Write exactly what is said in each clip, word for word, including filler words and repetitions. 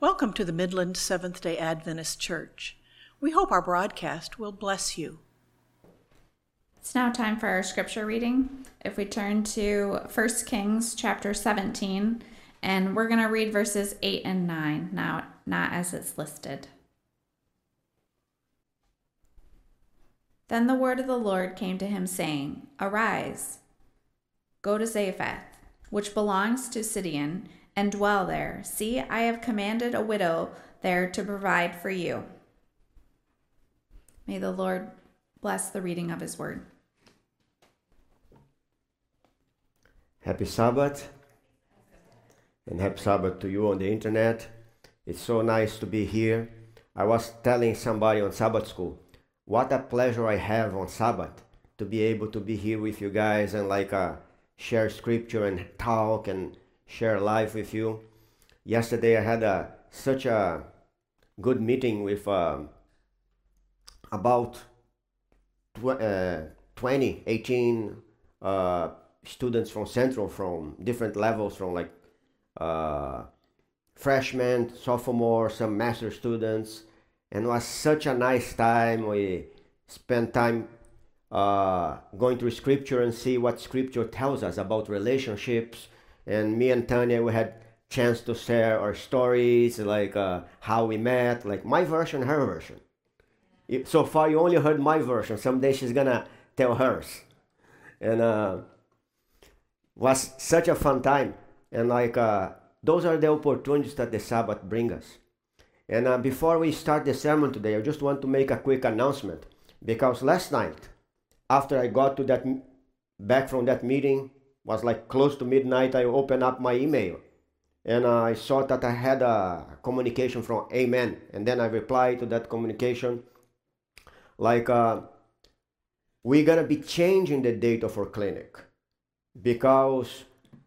Welcome to the Midland Seventh-day Adventist Church. We hope our broadcast will bless you. It's now time for our scripture reading. If we turn to First Kings chapter seventeen, and we're going to read verses eight and nine, now not as it's listed. Then the word of the Lord came to him, saying, Arise, go to Zaphath, which belongs to Sidon, and dwell there. See, I have commanded a widow there to provide for you. May the Lord bless the reading of his word. Happy Sabbath, and happy Sabbath to you on the internet. It's so nice to be here. I was telling somebody on Sabbath school, what a pleasure I have on Sabbath to be able to be here with you guys and like uh, share scripture and talk and share life with you. Yesterday I had a, such a good meeting with um, about tw- uh, twenty, eighteen uh, students from Central, from different levels, from like uh, freshmen, sophomore, some master students, and it was such a nice time. We spent time uh, going through scripture and see what scripture tells us about relationships. And me and Tanya, we had chance to share our stories, like uh, how we met, like my version, her version. It, so far, you only heard my version. Someday she's gonna tell hers. And uh, was such a fun time. And like uh, those are the opportunities that the Sabbath brings us. And uh, before we start the sermon today, I just want to make a quick announcement, because last night, after I got to that back from that meeting, was like close to midnight, I opened up my email and uh, I saw that I had a communication from Amen, and then I replied to that communication like uh, we're gonna be changing the date of our clinic because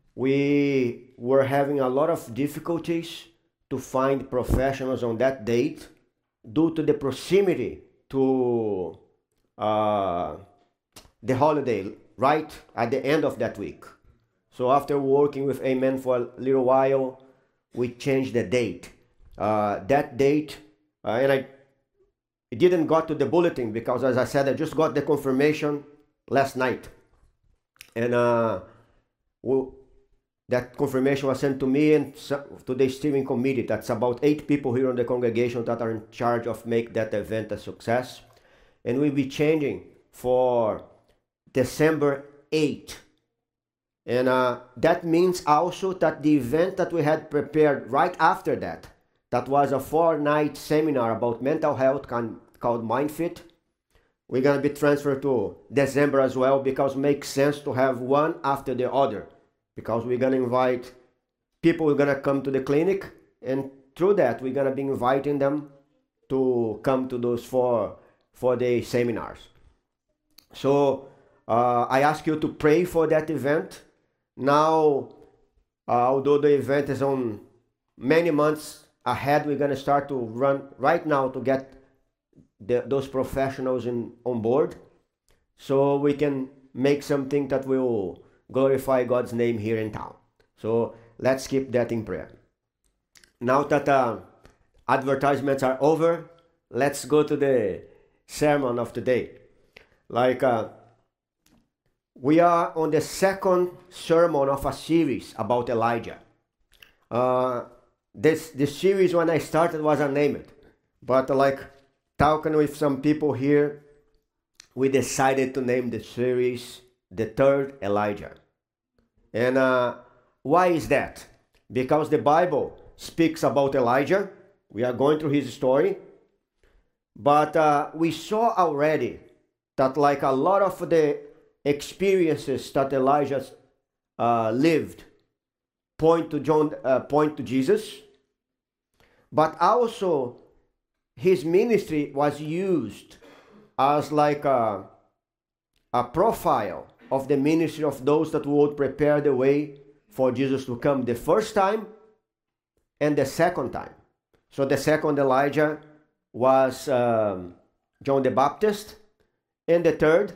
we were having a lot of difficulties to find professionals on that date due to the proximity to uh, the holiday right at the end of that week. So after working with Amen for a little while, we changed the date. Uh, that date, uh, and I it didn't got to the bulletin because, as I said, I just got the confirmation last night. And uh, well, that confirmation was sent to me and to the steering committee. That's about eight people here in the congregation that are in charge of make that event a success. And we'll be changing for December eighth. And uh, that means also that the event that we had prepared right after that, that was a four-night seminar about mental health con- called MindFit, we're going to be transferred to December as well, because it makes sense to have one after the other, because we're going to invite people who are going to come to the clinic, and through that we're going to be inviting them to come to those four four-day seminars. So Uh, I ask you to pray for that event. Now, uh, although the event is on many months ahead, we're going to start to run right now to get the, those professionals in, on board so we can make something that will glorify God's name here in town. So let's keep that in prayer. Now that uh, advertisements are over, let's go to the sermon of today. Like, uh, we are on the second sermon of a series about Elijah. Uh, this this series, when I started, was unnamed, but uh, like talking with some people here, we decided to name the series The Third Elijah. And uh, why is that? Because the Bible speaks about Elijah. We are going through his story, but uh, we saw already that like a lot of the experiences that Elijah uh, lived point to John, uh, point to Jesus, but also his ministry was used as like a, a profile of the ministry of those that would prepare the way for Jesus to come the first time and the second time. So the second Elijah was um, John the Baptist, and the third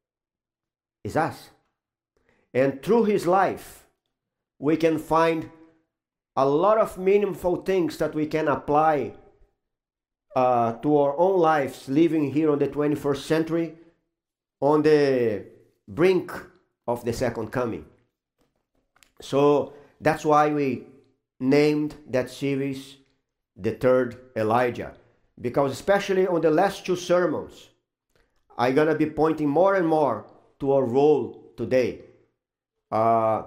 is us. And through his life, we can find a lot of meaningful things that we can apply uh, to our own lives, living here on the twenty-first century, on the brink of the second coming. So that's why we named that series The Third Elijah, because especially on the last two sermons, I'm going to be pointing more and more to our role today. Uh,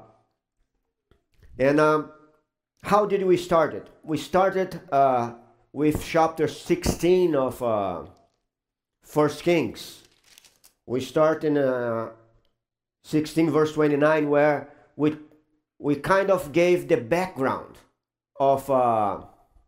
and um, how did we start it? We started uh, with chapter sixteen of uh, First Kings. We start in uh, sixteen verse twenty-nine, where we we kind of gave the background of uh,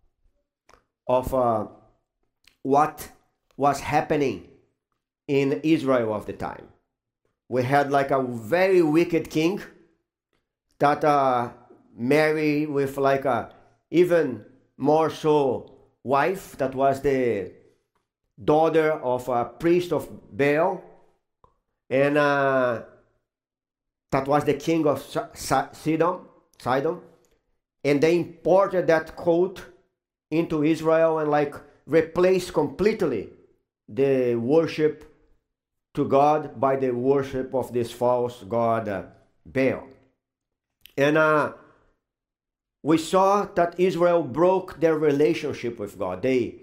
of uh, what was happening in Israel of the time. We had like a very wicked king that uh, married with like a even more so wife that was the daughter of a priest of Baal, and uh, that was the king of Sidon, Sidon, and they imported that cult into Israel and like replaced completely the worship to God by the worship of this false god uh, Baal. And uh, we saw that Israel broke their relationship with God. They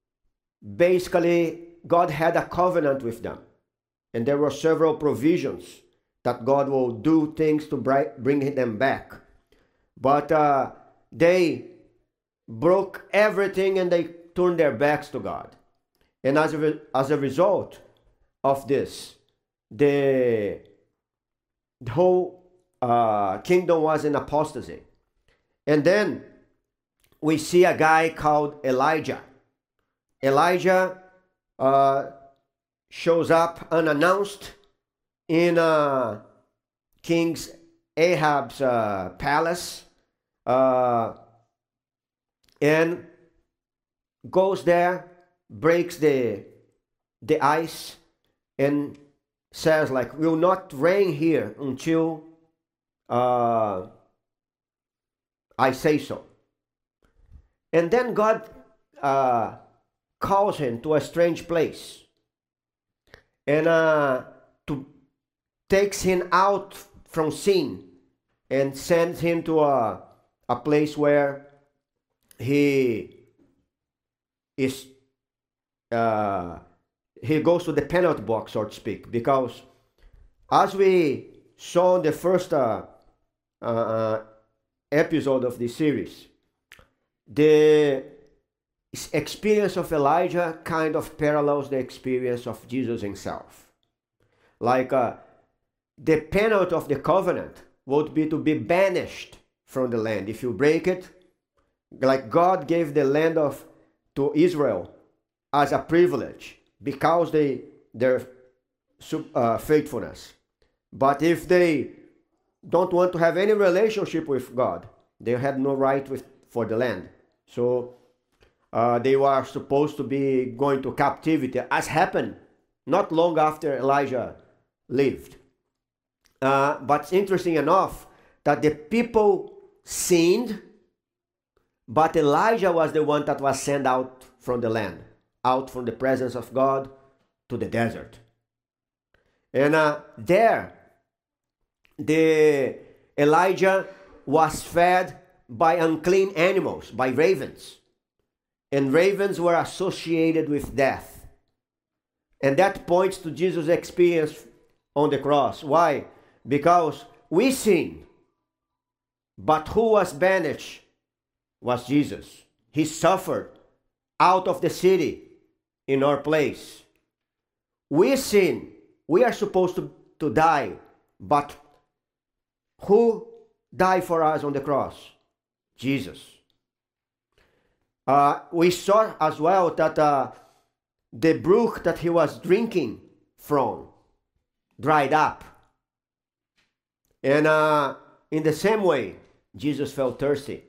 basically, God had a covenant with them, and there were several provisions that God will do things to bring them back. But uh, they broke everything and they turned their backs to God. And as a, re- as a result of this, the, the whole uh, kingdom was in apostasy. And then we see a guy called Elijah. Elijah uh, shows up unannounced in uh, King Ahab's uh, palace, uh, and goes there, breaks the the ice, and says like, "Will not rain here until uh, I say so." And then God uh, calls him to a strange place, and uh, to takes him out from sin and sends him to a, a place where he is uh, he goes to the penalty box, so to speak, because as we saw in the first uh, uh, episode of this series, the experience of Elijah kind of parallels the experience of Jesus himself. Like uh, the penalty of the covenant would be to be banished from the land. If you break it, like God gave the land of to Israel as a privilege because they their uh, faithfulness. But if they don't want to have any relationship with God, they had no right with for the land. So uh, they were supposed to be going to captivity, as happened not long after Elijah lived. Uh, but interesting enough that the people sinned, but Elijah was the one that was sent out from the land, out from the presence of God to the desert. And uh, there, the Elijah was fed by unclean animals, by ravens. And ravens were associated with death. And that points to Jesus' experience on the cross. Why? Because we sinned, but who was banished was Jesus. He suffered out of the city in our place. We sin. We are supposed to, to die, but who died for us on the cross? Jesus. Uh, we saw as well that uh, the brook that he was drinking from dried up. And uh, in the same way, Jesus felt thirsty.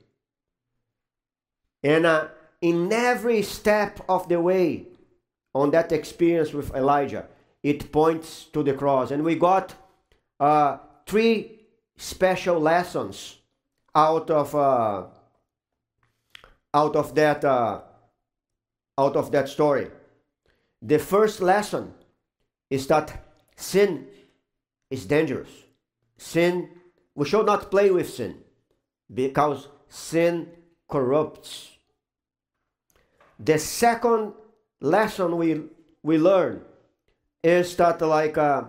And uh, in every step of the way on that experience with Elijah, it points to the cross. And we got uh, three special lessons out of uh, out of that uh, out of that story. The first lesson is that sin is dangerous. Sin, we should not play with sin, because sin corrupts. The second lesson we we learn is that like uh,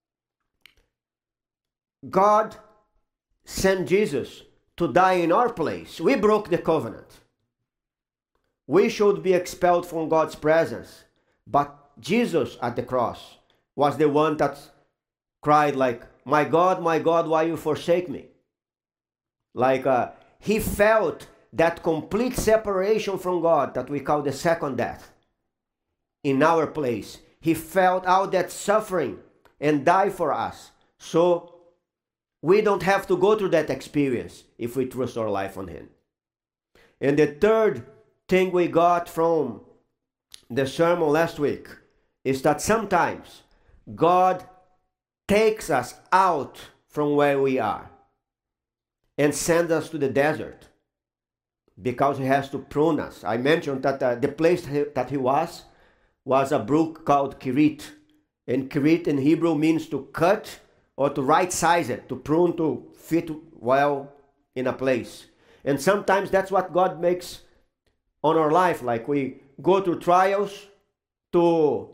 God sent Jesus to die in our place. We broke the covenant. We should be expelled from God's presence. But Jesus at the cross was the one that cried like, my God, my God, why you forsake me? Like uh, he felt that complete separation from God that we call the second death in our place. He felt all that suffering and died for us. So we don't have to go through that experience if we trust our life on him. And the third thing we got from the sermon last week is that sometimes God takes us out from where we are and sends us to the desert because he has to prune us. I mentioned that uh, the place that he was was a brook called Kirit. And Kirit in Hebrew means to cut or to right size it, to prune, to fit well in a place. And sometimes that's what God makes on our life. Like we go through trials to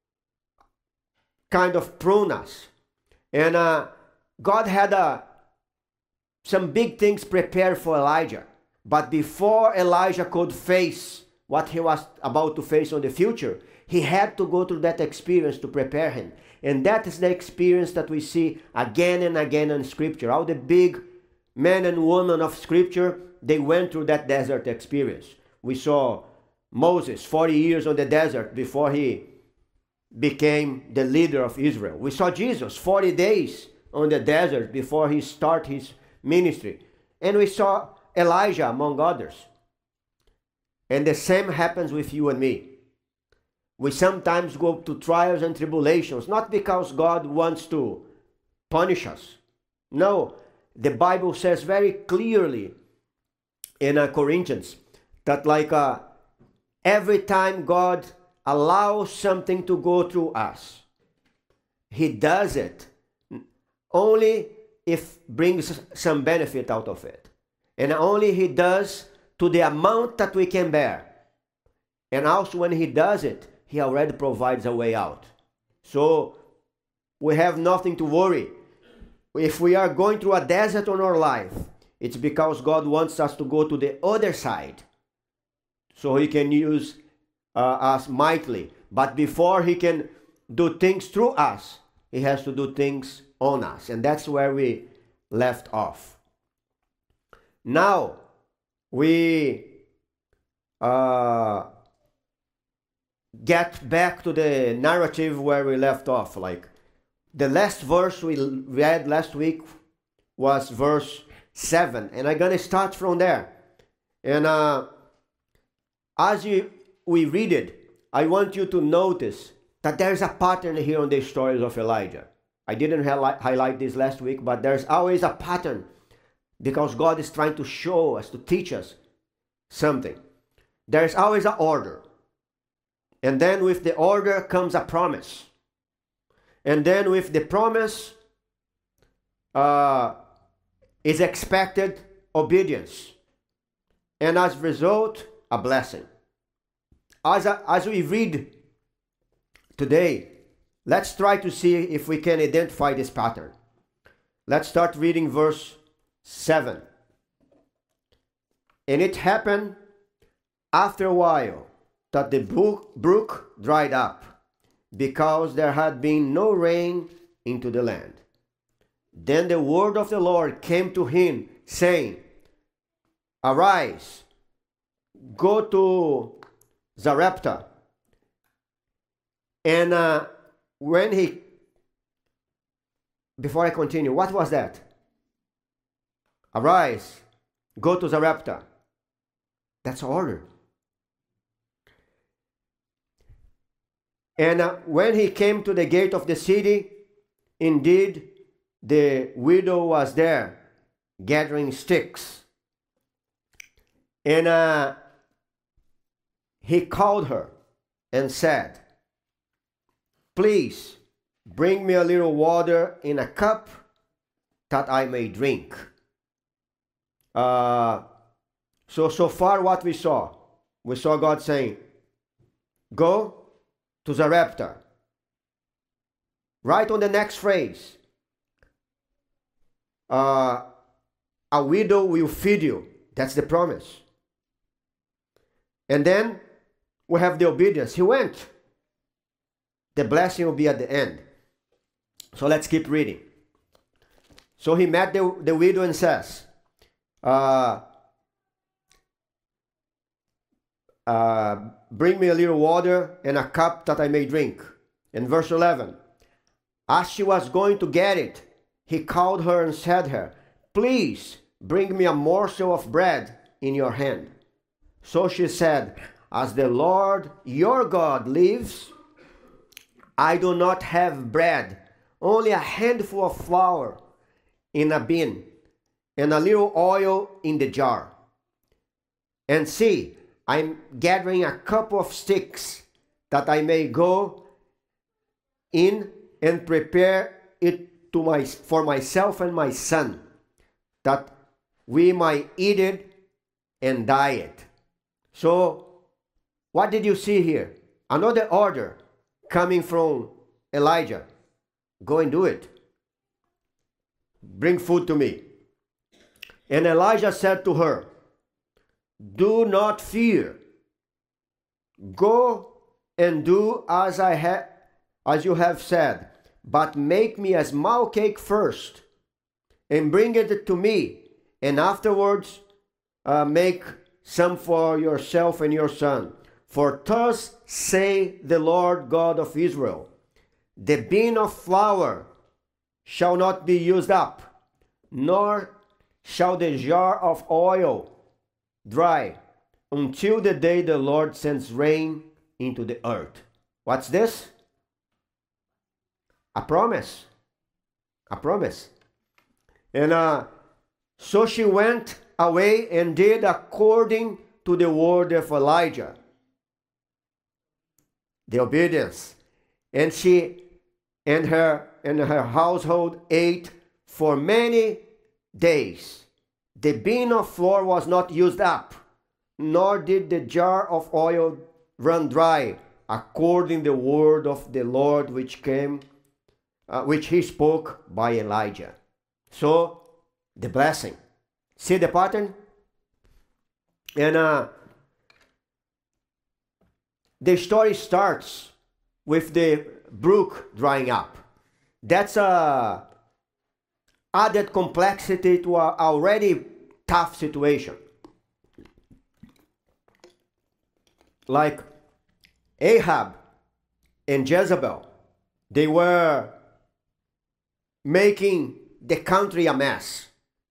kind of prune us. And uh, God had uh, some big things prepared for Elijah. But before Elijah could face what he was about to face in the future, he had to go through that experience to prepare him. And that is the experience that we see again and again in Scripture. All the big men and women of Scripture, they went through that desert experience. We saw Moses, forty years on the desert before he became the leader of Israel. We saw Jesus, forty days on the desert before he started his ministry. And we saw Elijah, among others. And the same happens with you and me. We sometimes go to trials and tribulations, not because God wants to punish us. No, the Bible says very clearly in uh, Corinthians that like uh, every time God allows something to go through us, he does it only if brings some benefit out of it. And only he does to the amount that we can bear. And also when he does it, he already provides a way out. So we have nothing to worry. If we are going through a desert on our life, it's because God wants us to go to the other side so he can use uh, us mightily. But before he can do things through us, he has to do things on us. And that's where we left off. Now, we uh, get back to the narrative where we left off. Like the last verse we read last week was verse seven, and I'm gonna start from there. And uh, as you, we read it, I want you to notice that there's a pattern here on the stories of Elijah. I didn't highlight, highlight this last week, but there's always a pattern because God is trying to show us, to teach us something. There's always an order. And then with the order comes a promise. And then with the promise uh, is expected obedience. And as a result, a blessing. As, a, as we read today, let's try to see if we can identify this pattern. Let's start reading verse seven. And it happened after a while that the brook, brook dried up, because there had been no rain into the land. Then the word of the Lord came to him, saying, Arise, go to Zarephath. And uh, when he, before I continue, what was that? Arise, go to Zarephath. That's order. And uh, when he came to the gate of the city, indeed, the widow was there, gathering sticks. And uh, he called her and said, "Please bring me a little water in a cup that I may drink." Uh, so, so far what we saw, we saw God saying, "Go to Zarephath." Right on the next phrase, uh, "A widow will feed you." That's the promise. And then we have the obedience. He went. The blessing will be at the end. So let's keep reading. So he met the, the widow and says, uh, uh, "Bring me a little water and a cup that I may drink." In verse eleven, as she was going to get it, he called her and said to her, "Please bring me a morsel of bread in your hand." So she said, "As the Lord your God lives, I do not have bread, only a handful of flour in a bin, and a little oil in the jar. And see, I'm gathering a couple of sticks that I may go in and prepare it to my, for myself and my son, that we might eat it and die it." So, what did you see here? Another order coming from Elijah. Go and do it. Bring food to me. And Elijah said to her, "Do not fear. Go and do as I have, as you have said, but make me a small cake first, and bring it to me, and afterwards uh, make some for yourself and your son. For thus say the Lord God of Israel, the bin of flour shall not be used up, nor shall the jar of oil dry, until the day the Lord sends rain into the earth." What's this? A promise. A promise. And uh, so she went away and did according to the word of Elijah. The obedience. And she and her and her household ate for many days. The bin of flour was not used up, nor did the jar of oil run dry, according to the word of the Lord which came, uh, which he spoke by Elijah. So, the blessing. See the pattern? And uh, the story starts with the brook drying up. That's a added complexity to an already tough situation. Like Ahab and Jezebel, they were making the country a mess.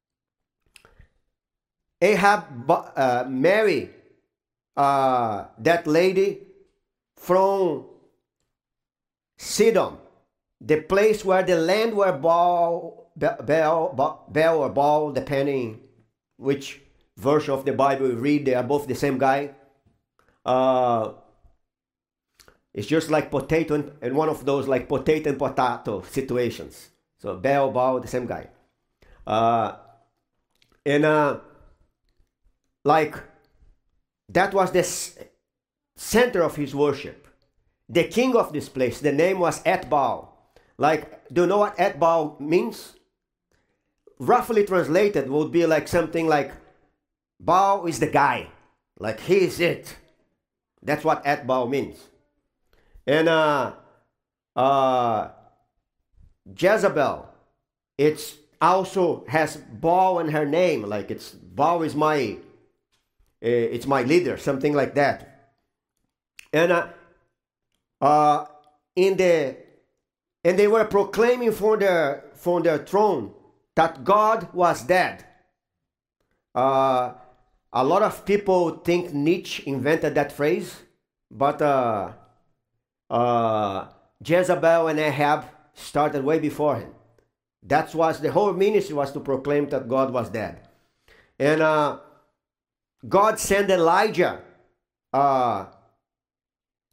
Ahab uh, married uh, that lady from Sidon, the place where the land were Baal, Baal, Baal or Baal, depending which version of the Bible you read, they are both the same guy. Uh, it's just like potato and, and one of those like potato and potato situations. So Baal, Baal, the same guy. Uh, and uh, like that was the s- center of his worship. The king of this place, the name was Etbaal. Like, do you know what Etbaal means? Roughly translated would be like something like Baal is the guy. Like he is it. That's what Etbaal means. And uh, uh, Jezebel, it's also has Baal in her name. Like it's Baal is my, uh, it's my leader, something like that. And uh, uh, in the, and they were proclaiming from their from their throne that God was dead. Uh, a lot of people think Nietzsche invented that phrase, but uh, uh, Jezebel and Ahab started way before him. That was the whole ministry, was to proclaim that God was dead. And uh, God sent Elijah uh,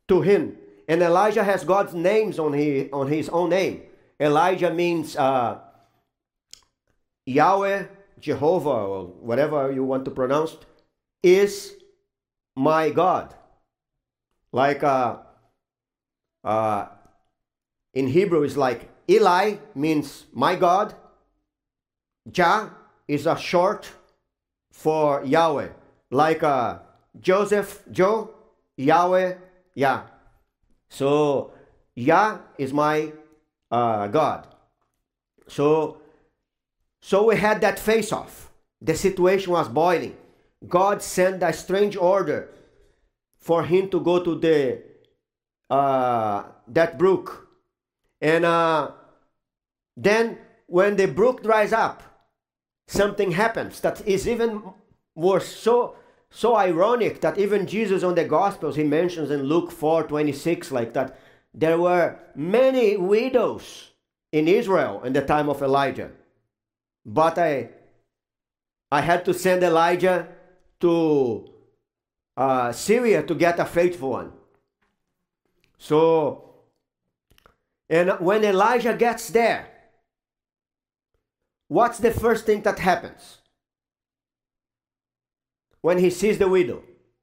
to him. And Elijah has God's names on his, on his own name. Elijah means uh, Yahweh, Jehovah, or whatever you want to pronounce, is my God. Like uh, uh, in Hebrew, it's like Eli means my God. Jah is a short for Yahweh. Like uh, Joseph, Joe, Yahweh, Yah. So Yah is my uh, God. So, so we had that face-off. The situation was boiling. God sent a strange order for him to go to the uh, that brook. And uh, then when the brook dries up, something happens that is even more so so ironic that even Jesus on the Gospels, he mentions in Luke four twenty-six like that there were many widows in Israel in the time of Elijah. But I I had to send Elijah to uh, Syria to get a faithful one. So, and when Elijah gets there, what's the first thing that happens? When he sees the widow,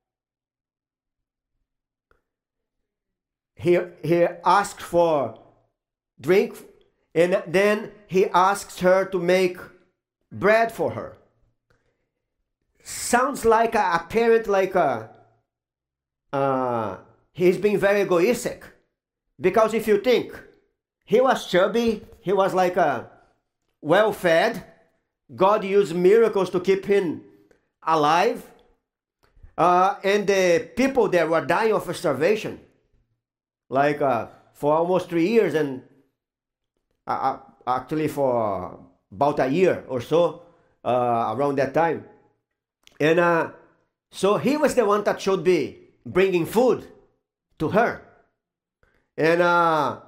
he, he asks for drink, and then he asks her to make bread for her. Sounds like a, a parent, like a, uh, he's being very egoistic. Because if you think, he was chubby, he was like a well-fed, God used miracles to keep him alive, uh, and the people there were dying of starvation, like uh, for almost three years, and uh, actually for about a year or so, uh, around that time. And uh, so he was the one that should be bringing food to her. And uh,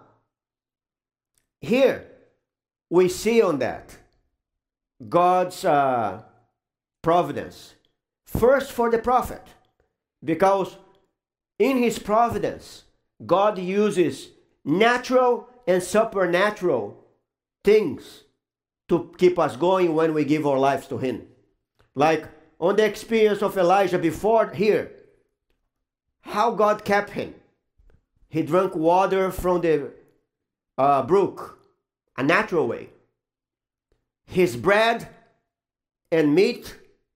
here we see on that God's uh, providence. First for the prophet, because in his providence, God uses natural and supernatural things to keep us going when we give our lives to him. Like on the experience of Elijah before here, how God kept him. He drank water from the uh, brook, a natural way. His bread and meat,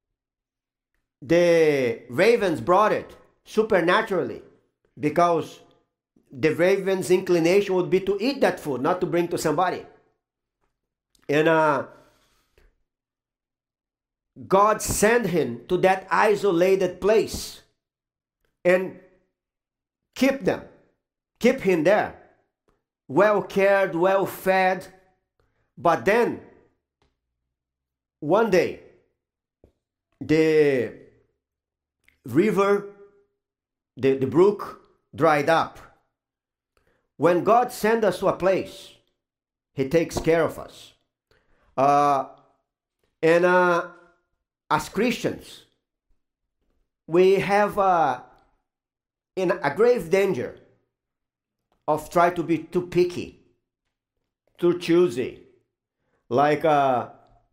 the ravens brought it supernaturally, because the raven's inclination would be to eat that food, not to bring to somebody. And uh, God sent him to that isolated place and keep them, keep him there, well cared, well fed. But then, one day, the river, the, the brook dried up. When God sends us to a place, he takes care of us. Uh, and uh, as Christians, we have uh, in a grave danger of trying to be too picky, too choosy. Like, uh,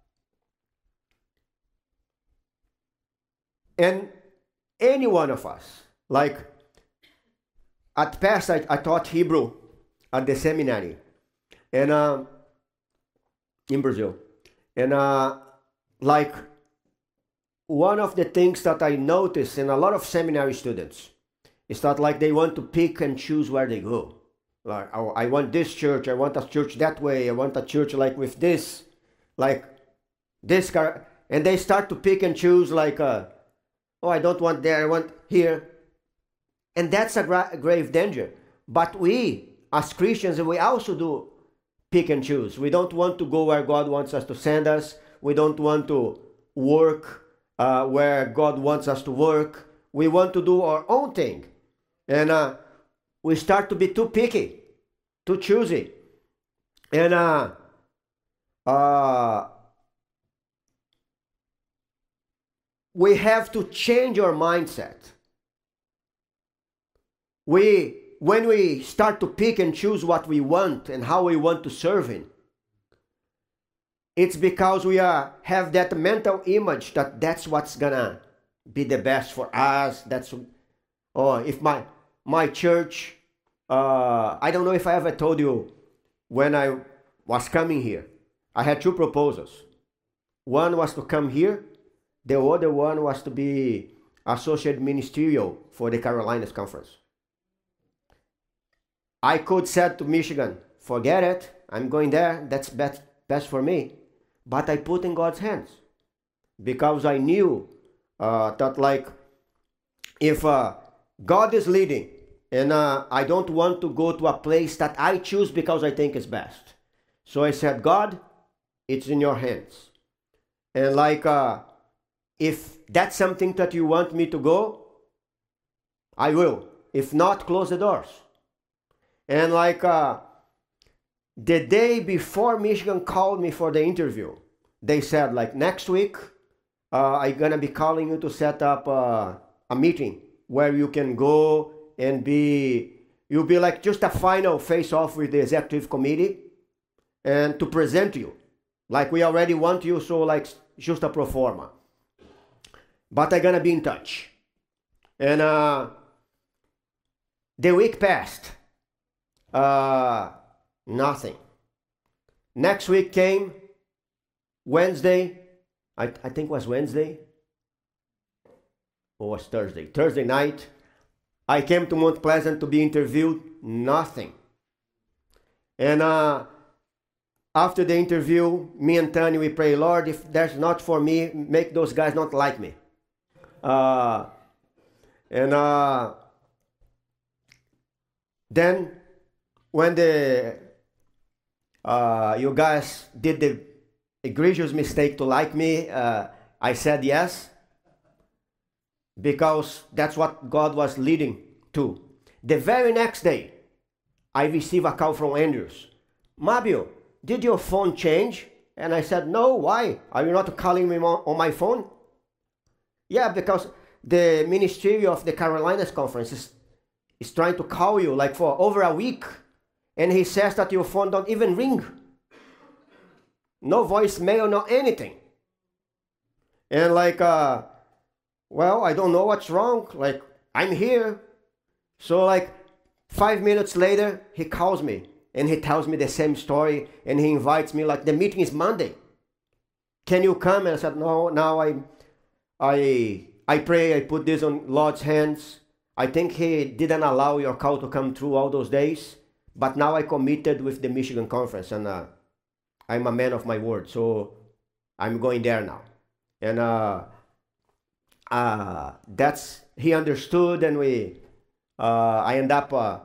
and any one of us, like at past I, I taught Hebrew at the seminary, and uh, in Brazil, and uh, like one of the things that I noticed in a lot of seminary students is that like they want to pick and choose where they go. Like, oh, I want this church, I want a church that way, I want a church like with this, like this car, and they start to pick and choose like, uh, oh, I don't want there, I want here. And that's a gra- grave danger. But we, as Christians, we also do pick and choose. We don't want to go where God wants us to send us. We don't want to work uh, where God wants us to work. We want to do our own thing. And uh, we start to be too picky, too choosy. And uh, uh, we have to change our mindset. we, when we start to pick and choose what we want and how we want to serve Him, it's because we are, have that mental image that that's what's gonna be the best for us. That's, or if my, my church, uh, I don't know if I ever told you, when I was coming here, I had two proposals. One was to come here. The other one was to be associate ministerial for the Carolinas Conference. I could say to Michigan, forget it, I'm going there, that's best, best for me. But I put in God's hands. Because I knew uh, that like, if uh, God is leading, and uh, I don't want to go to a place that I choose because I think is best. So I said, God, it's in your hands. And like, uh, if that's something that you want me to go, I will. If not, close the doors. And like, uh, the day before Michigan called me for the interview, they said, like, next week, uh, I'm going to be calling you to set up uh, a meeting where you can go and be, you'll be like just a final face-off with the executive committee and to present you. Like, we already want you, so like, just a pro forma. But I'm going to be in touch. And uh, the week passed. Uh, nothing. Next week came, Wednesday, I, I think it was Wednesday, or was Thursday, Thursday night, I came to Mount Pleasant to be interviewed, nothing. And uh, after the interview, me and Tanya, we pray, Lord, if that's not for me, make those guys not like me. Uh, and uh, then, when the uh, you guys did the egregious mistake to like me, uh, I said yes, because that's what God was leading to. The very next day, I received a call from Andrews. Mabio, did your phone change? And I said, no, why? Are you not calling me on my phone? Yeah, because the ministry of the Carolinas Conference is, is trying to call you like for over a week. And he says that your phone don't even ring. No voicemail, no anything. And like, uh, well, I don't know what's wrong. Like, I'm here. So like, five minutes later, he calls me. And he tells me the same story. And he invites me, like, the meeting is Monday. Can you come? And I said, no, now I, I, I pray, I put this on Lord's hands. I think he didn't allow your call to come through all those days. But now I committed with the Michigan Conference, and uh, I'm a man of my word, so I'm going there now. And uh, uh, that's, he understood, and we, uh, I end up uh,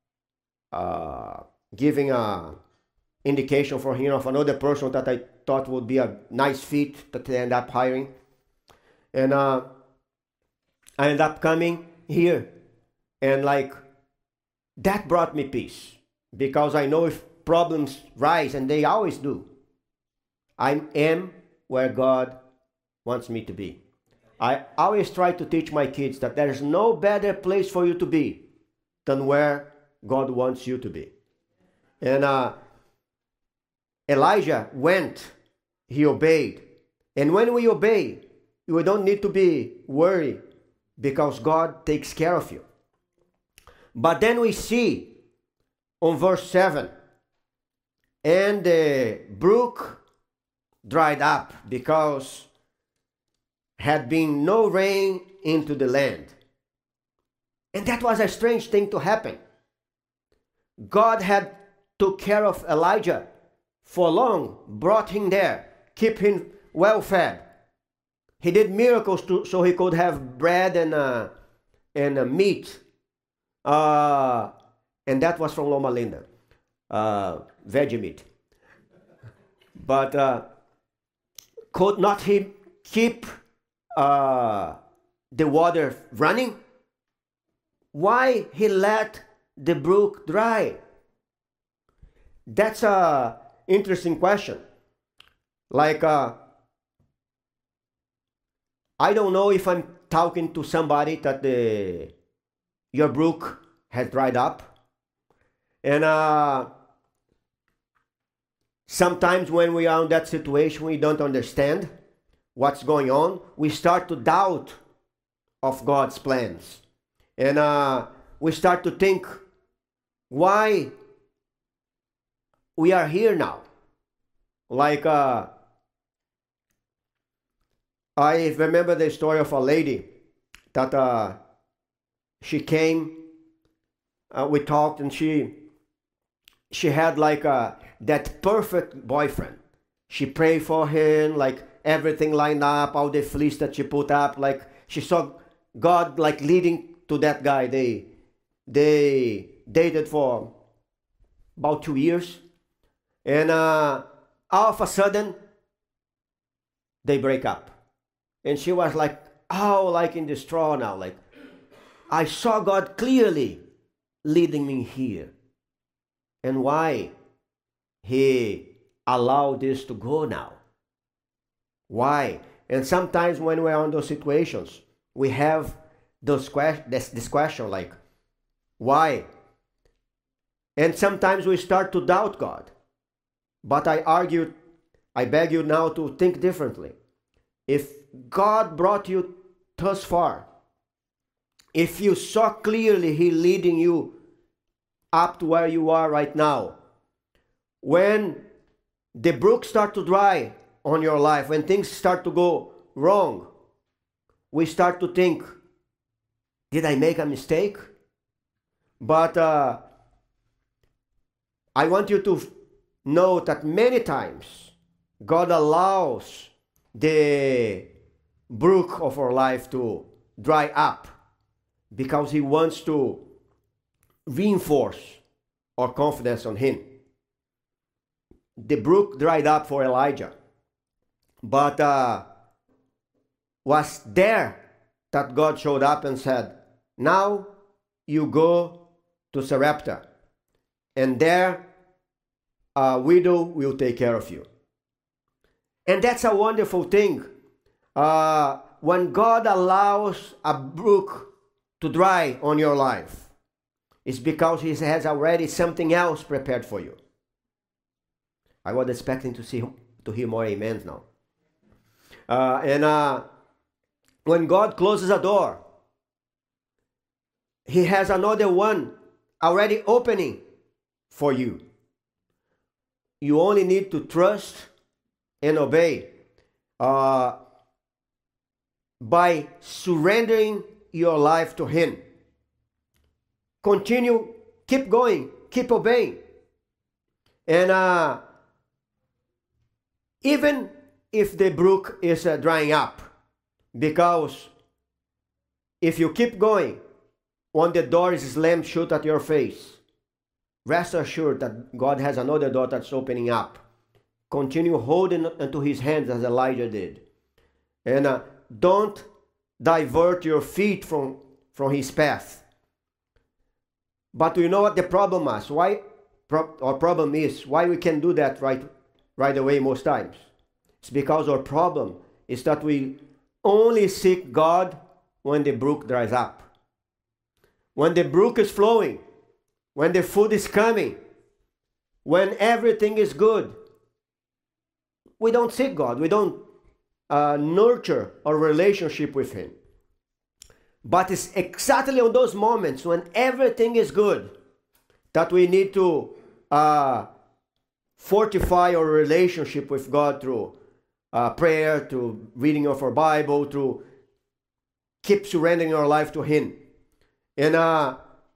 uh, giving a indication for him of another person that I thought would be a nice fit that they end up hiring. And uh, I end up coming here, and like, that brought me peace. Because I know if problems rise, and they always do, I am where God wants me to be. I always try to teach my kids that there is no better place for you to be than where God wants you to be. And uh, Elijah went, he obeyed. And when we obey, we don't need to be worried because God takes care of you. But then we see on verse seven, and the brook dried up because had been no rain into the land. And that was a strange thing to happen. God had took care of Elijah for long, brought him there, keep him well fed. He did miracles to, so he could have bread and, uh, and uh, meat. Uh, And that was from Loma Linda, uh, veggie meat. But uh, could not he keep uh, the water running? Why he let the brook dry? That's a interesting question. Like, uh, I don't know if I'm talking to somebody that the your brook has dried up. And uh, sometimes when we are in that situation, we don't understand what's going on. We start to doubt of God's plans. And uh, we start to think why we are here now. Like, uh, I remember the story of a lady that uh, she came, uh, we talked, and she she had like a, that perfect boyfriend. She prayed for him, like everything lined up, all the fleece that she put up, like she saw God like leading to that guy. They they dated for about two years, and uh, all of a sudden they break up, and she was like, oh, like in the straw now, like I saw God clearly leading me here, and why He allowed this to go now? Why? And sometimes when we're in those situations, we have those que- this, this question like, why? And sometimes we start to doubt God. But I argue, I beg you now to think differently. If God brought you thus far, if you saw clearly He leading you up to where you are right now, when the brook start to dry on your life, when things start to go wrong, we start to think, did I make a mistake? But uh, I want you to know that many times God allows the brook of our life to dry up because He wants to reinforce our confidence on Him. The brook dried up for Elijah, but uh, was there that God showed up and said, now you go to Sarepta, and there a widow will take care of you. And that's a wonderful thing. Uh, when God allows a brook to dry on your life, it's because He has already something else prepared for you. I was expecting to see to hear more amens now. Uh, and uh, when God closes a door, He has another one already opening for you. You only need to trust and obey uh, by surrendering your life to Him. Continue, keep going, keep obeying. And uh, even if the brook is uh, drying up, because if you keep going, when the door is slammed shut at your face, rest assured that God has another door that's opening up. Continue holding onto His hands as Elijah did. And uh, don't divert your feet from, from His path. But you know what the problem is? Why pro- our problem is, why we can do that right, right away most times? It's because our problem is that we only seek God when the brook dries up. When the brook is flowing, when the food is coming, when everything is good, we don't seek God. We don't uh, nurture our relationship with Him. But it's exactly on those moments when everything is good that we need to uh, fortify our relationship with God through uh, prayer, through reading of our Bible, through keep surrendering our life to Him. And uh,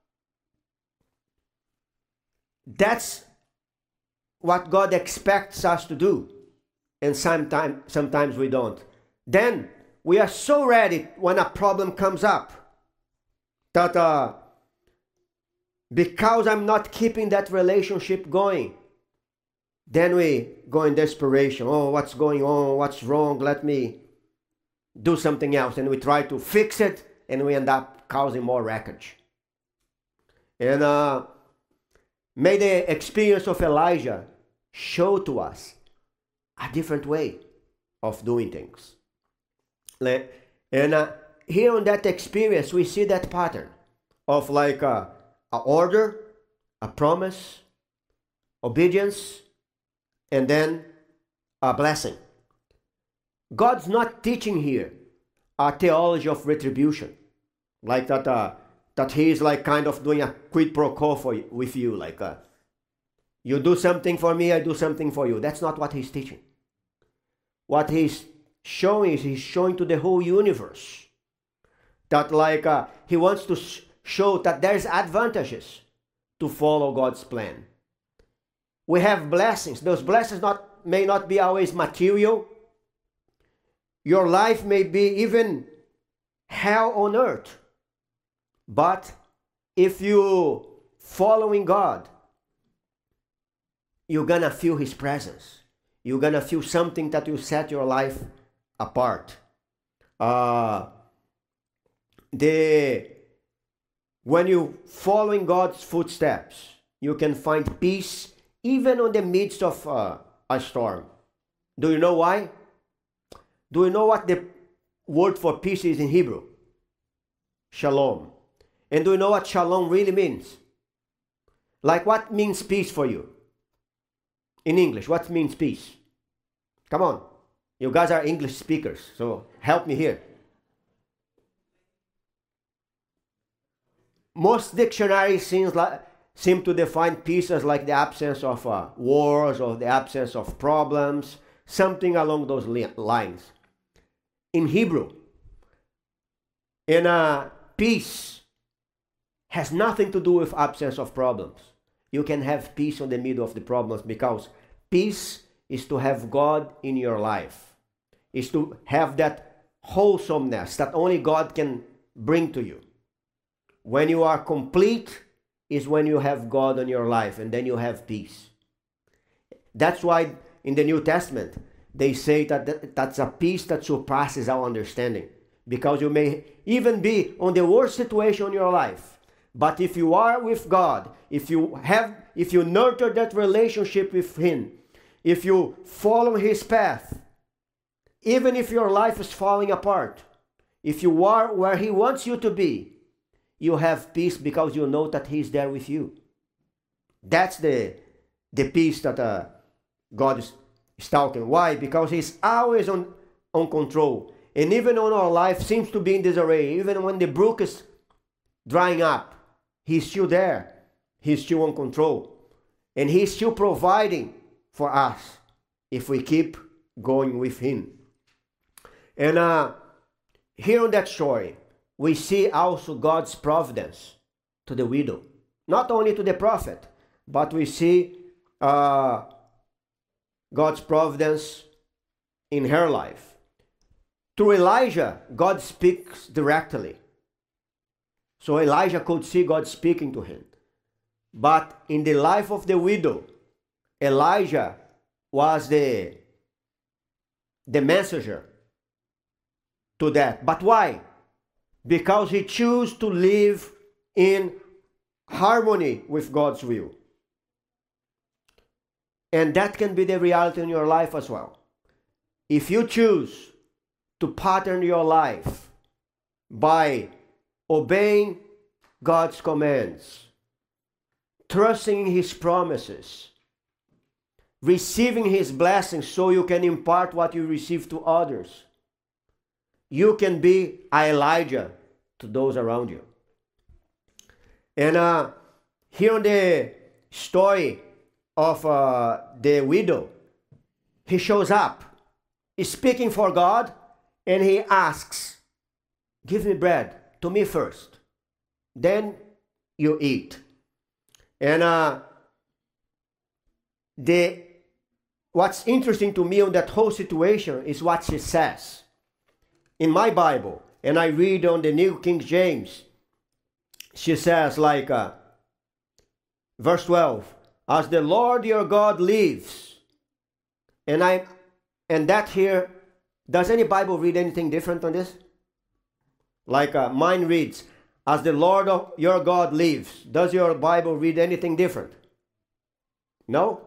that's what God expects us to do. And sometimes, sometimes we don't. Then we are so ready when a problem comes up that uh, because I'm not keeping that relationship going, then we go in desperation. Oh, what's going on? What's wrong? Let me do something else. And we try to fix it, and we end up causing more wreckage. And uh, may the experience of Elijah show to us a different way of doing things. And uh, here on that experience, we see that pattern of like uh, a order, a promise, obedience, and then a blessing. God's not teaching here a theology of retribution, like that. Uh, that He is like kind of doing a quid pro quo for you, with you, like uh, you do something for me, I do something for you. That's not what He's teaching. What He's showing is He's showing to the whole universe that like uh, He wants to sh- show that there's advantages to follow God's plan. We have blessings. Those blessings not may not be always material. Your life may be even hell on earth. But if you following God, you're gonna feel His presence. You're gonna feel something that will set your life apart. Uh, the when you following God's footsteps, you can find peace even in the midst of uh, a storm. Do you know why? Do you know what the word for peace is in Hebrew? Shalom. And do you know what shalom really means? Like, what means peace for you? In English, what means peace? Come on. You guys are English speakers, so help me here. Most dictionaries seems like, seem to define peace as like the absence of uh, wars or the absence of problems, something along those li- lines. In Hebrew, in a peace has nothing to do with absence of problems. You can have peace in the middle of the problems, because peace is to have God in your life. Is to have that wholesomeness that only God can bring to you. When you are complete is when you have God in your life, and then you have peace. That's why in the New Testament they say that that's a peace that surpasses our understanding. Because you may even be on the worst situation in your life, but if you are with God, if you have, if you nurture that relationship with Him, if you follow His path, even if your life is falling apart, if you are where He wants you to be, you have peace because you know that He's there with you. That's the the peace that uh, God is, is talking. Why? Because He's always on, on control. And even when our life seems to be in disarray, even when the brook is drying up, He's still there. He's still on control. And He's still providing for us if we keep going with Him. And uh, here on that story, we see also God's providence to the widow. Not only to the prophet, but we see uh, God's providence in her life. Through Elijah, God speaks directly. So Elijah could see God speaking to him. But in the life of the widow, Elijah was the, the messenger to that. But why? Because he chose to live in harmony with God's will. And that can be the reality in your life as well. If you choose to pattern your life by obeying God's commands, trusting His promises, receiving His blessings so you can impart what you receive to others, you can be Elijah to those around you. And uh, here in the story of uh, the widow, he shows up, he's speaking for God, and he asks, give me bread, to me first, then you eat. And uh, the what's interesting to me on that whole situation is what she says. In my Bible, and I read on the New King James, she says like, uh, verse twelve, as the Lord your God lives, and I, and that here, does any Bible read anything different on this? Like uh, mine reads, as the Lord of your God lives. Does your Bible read anything different? No?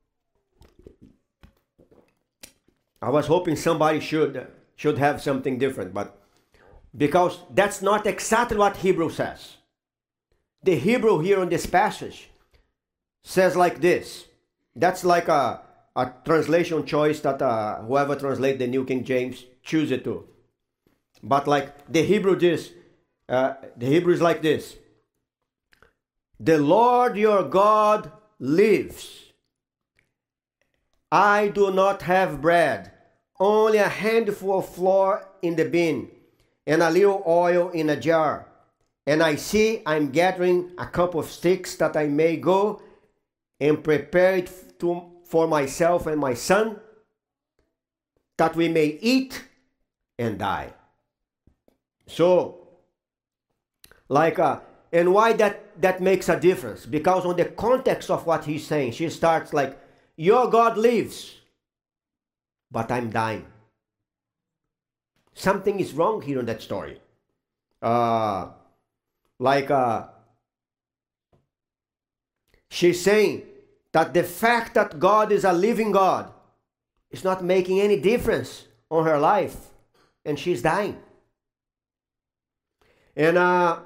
I was hoping somebody should, should have something different, but because that's not exactly what Hebrew says. The Hebrew here in this passage says like this. That's like a, a translation choice that uh, whoever translate the New King James choose it to. But like the Hebrew this, uh, the Hebrew is like this. The Lord your God lives. I do not have bread, only a handful of flour in the bin, and a little oil in a jar. And I see I'm gathering a couple of sticks that I may go and prepare it to, for myself and my son, that we may eat and die. So, like, uh, and why that, that makes a difference? Because on the context of what he's saying, she starts like, your God lives, but I'm dying. Something is wrong here in that story. Uh, like, uh, she's saying that the fact that God is a living God is not making any difference on her life, and she's dying. And uh,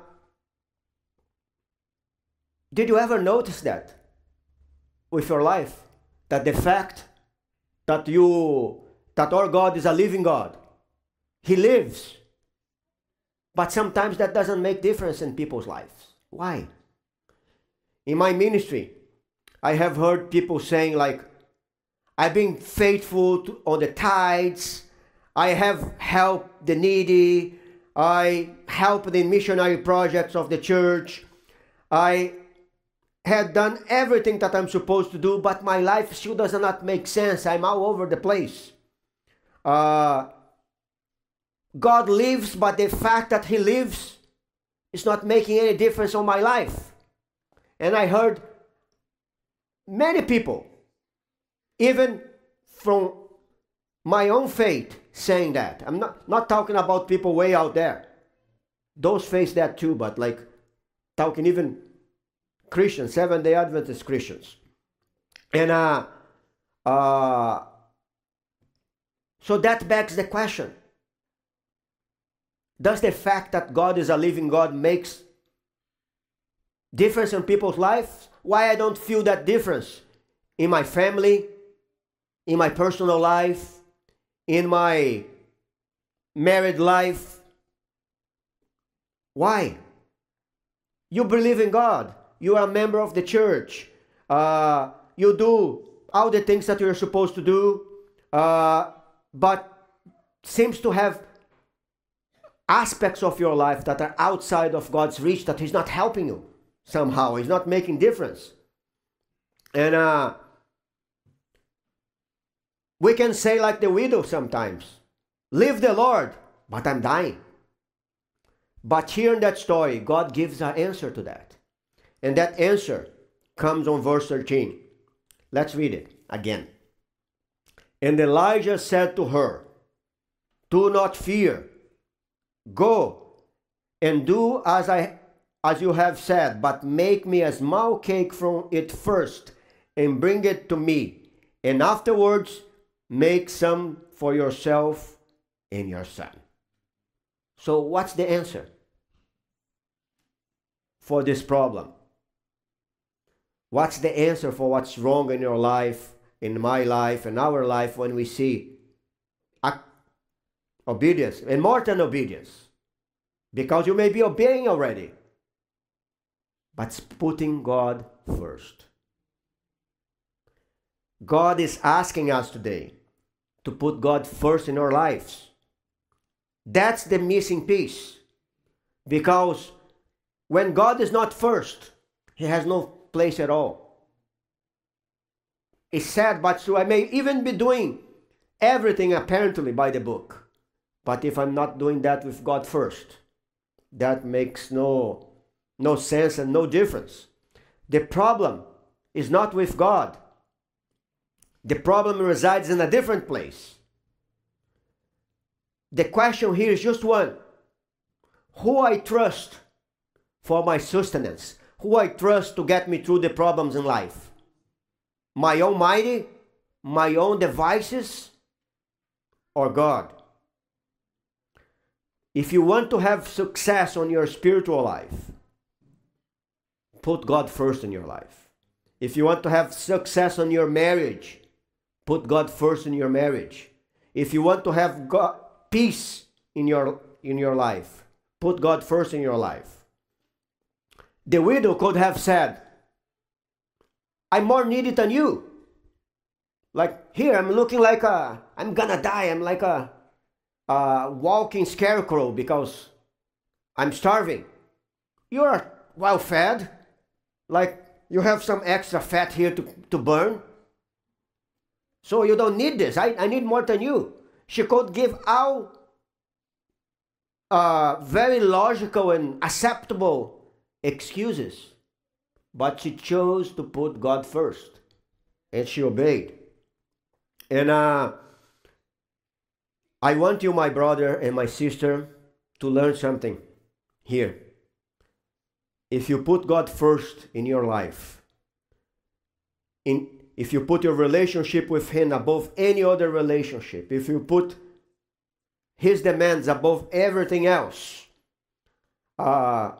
did you ever notice that with your life? That the fact that you, that our God is a living God, He lives. But sometimes that doesn't make difference in people's lives. Why? In my ministry, I have heard people saying like, I've been faithful to, on the tithes, I have helped the needy, I helped in missionary projects of the church, I had done everything that I'm supposed to do, but my life still does not make sense. I'm all over the place. Uh, God lives, but the fact that He lives is not making any difference on my life. And I heard many people, even from my own faith, saying that. I'm not, not talking about people way out there. Those face that too, but like talking even Christians, Seventh-day Adventist Christians. And uh, uh, so that begs the question. Does the fact that God is a living God makes difference in people's lives? Why I don't feel that difference in my family, in my personal life, in my married life? Why? You believe in God. You are a member of the church. Uh, you do all the things that you're supposed to do, uh, but seems to have aspects of your life that are outside of God's reach, that He's not helping you somehow. He's not making difference. And uh, we can say like the widow sometimes, live the Lord, but I'm dying. But here in that story, God gives an answer to that. And that answer comes on verse thirteen. Let's read it again. And Elijah said to her, do not fear. Go and do as I as you have said, but make me a small cake from it first and bring it to me. And afterwards make some for yourself and your son. So what's the answer for this problem? What's the answer for what's wrong in your life, in my life, in our life when we see obedience, and more than obedience? Because you may be obeying already, but it's putting God first. God is asking us today to put God first in our lives. That's the missing piece. Because when God is not first, He has no place at all. It's sad, but true. I may even be doing everything apparently by the book, but if I'm not doing that with God first, that makes no, no sense and no difference. The problem is not with God. The problem resides in a different place. The question here is just one. Who I trust for my sustenance? Who I trust to get me through the problems in life? My almighty, my own devices, or God? If you want to have success on your spiritual life, put God first in your life. If you want to have success in your marriage, put God first in your marriage. If you want to have God, peace in your, in your life, put God first in your life. The widow could have said, I'm more needy than you. Like, here, I'm looking like a, I'm gonna die. I'm like a, a walking scarecrow because I'm starving. You're well fed. Like, you have some extra fat here to, to burn. So you don't need this. I, I need more than you. She could give out uh, very logical and acceptable excuses. But she chose to put God first. And she obeyed. And uh, I want you, my brother and my sister, to learn something here. If you put God first in your life, in, if you put your relationship with Him above any other relationship, if you put His demands above everything else, uh,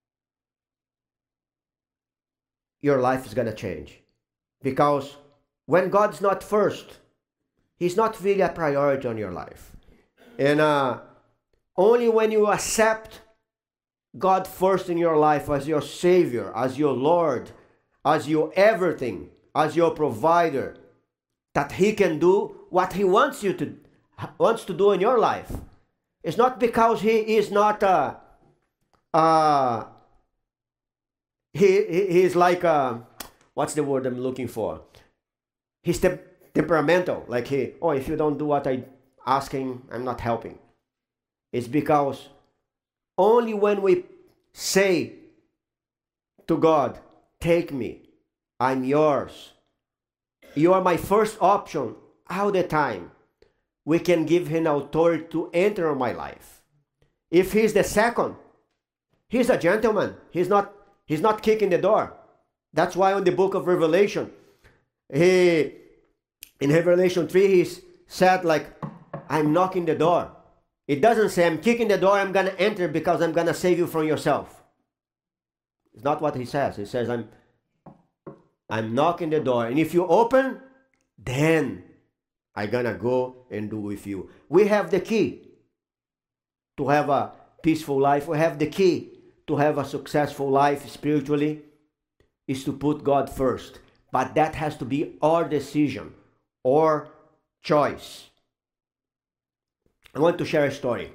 your life is going to change. Because when God's not first, He's not really a priority on your life. And uh, only when you accept God first in your life as your Savior, as your Lord, as your everything, as your provider, that He can do what He wants you to wants to do in your life. It's not because He is not uh, uh, he, he He's like uh, what's the word I'm looking for? He's the temperamental, like he, oh, if you don't do what I'm asking, I'm not helping. It's because only when we say to God, take me, I'm yours, you are my first option all the time, we can give Him authority to enter my life. If He's the second, He's a gentleman. He's not, he's not kicking the door. That's why in the book of Revelation, he, in Revelation three, he said like, I'm knocking the door. It doesn't say, I'm kicking the door, I'm going to enter because I'm going to save you from yourself. It's not what he says. He says, I'm, I'm knocking the door. And if you open, then I'm going to go and do with you. We have the key to have a peaceful life. We have the key to have a successful life spiritually, is to put God first. But that has to be our decision or choice. I want to share a story.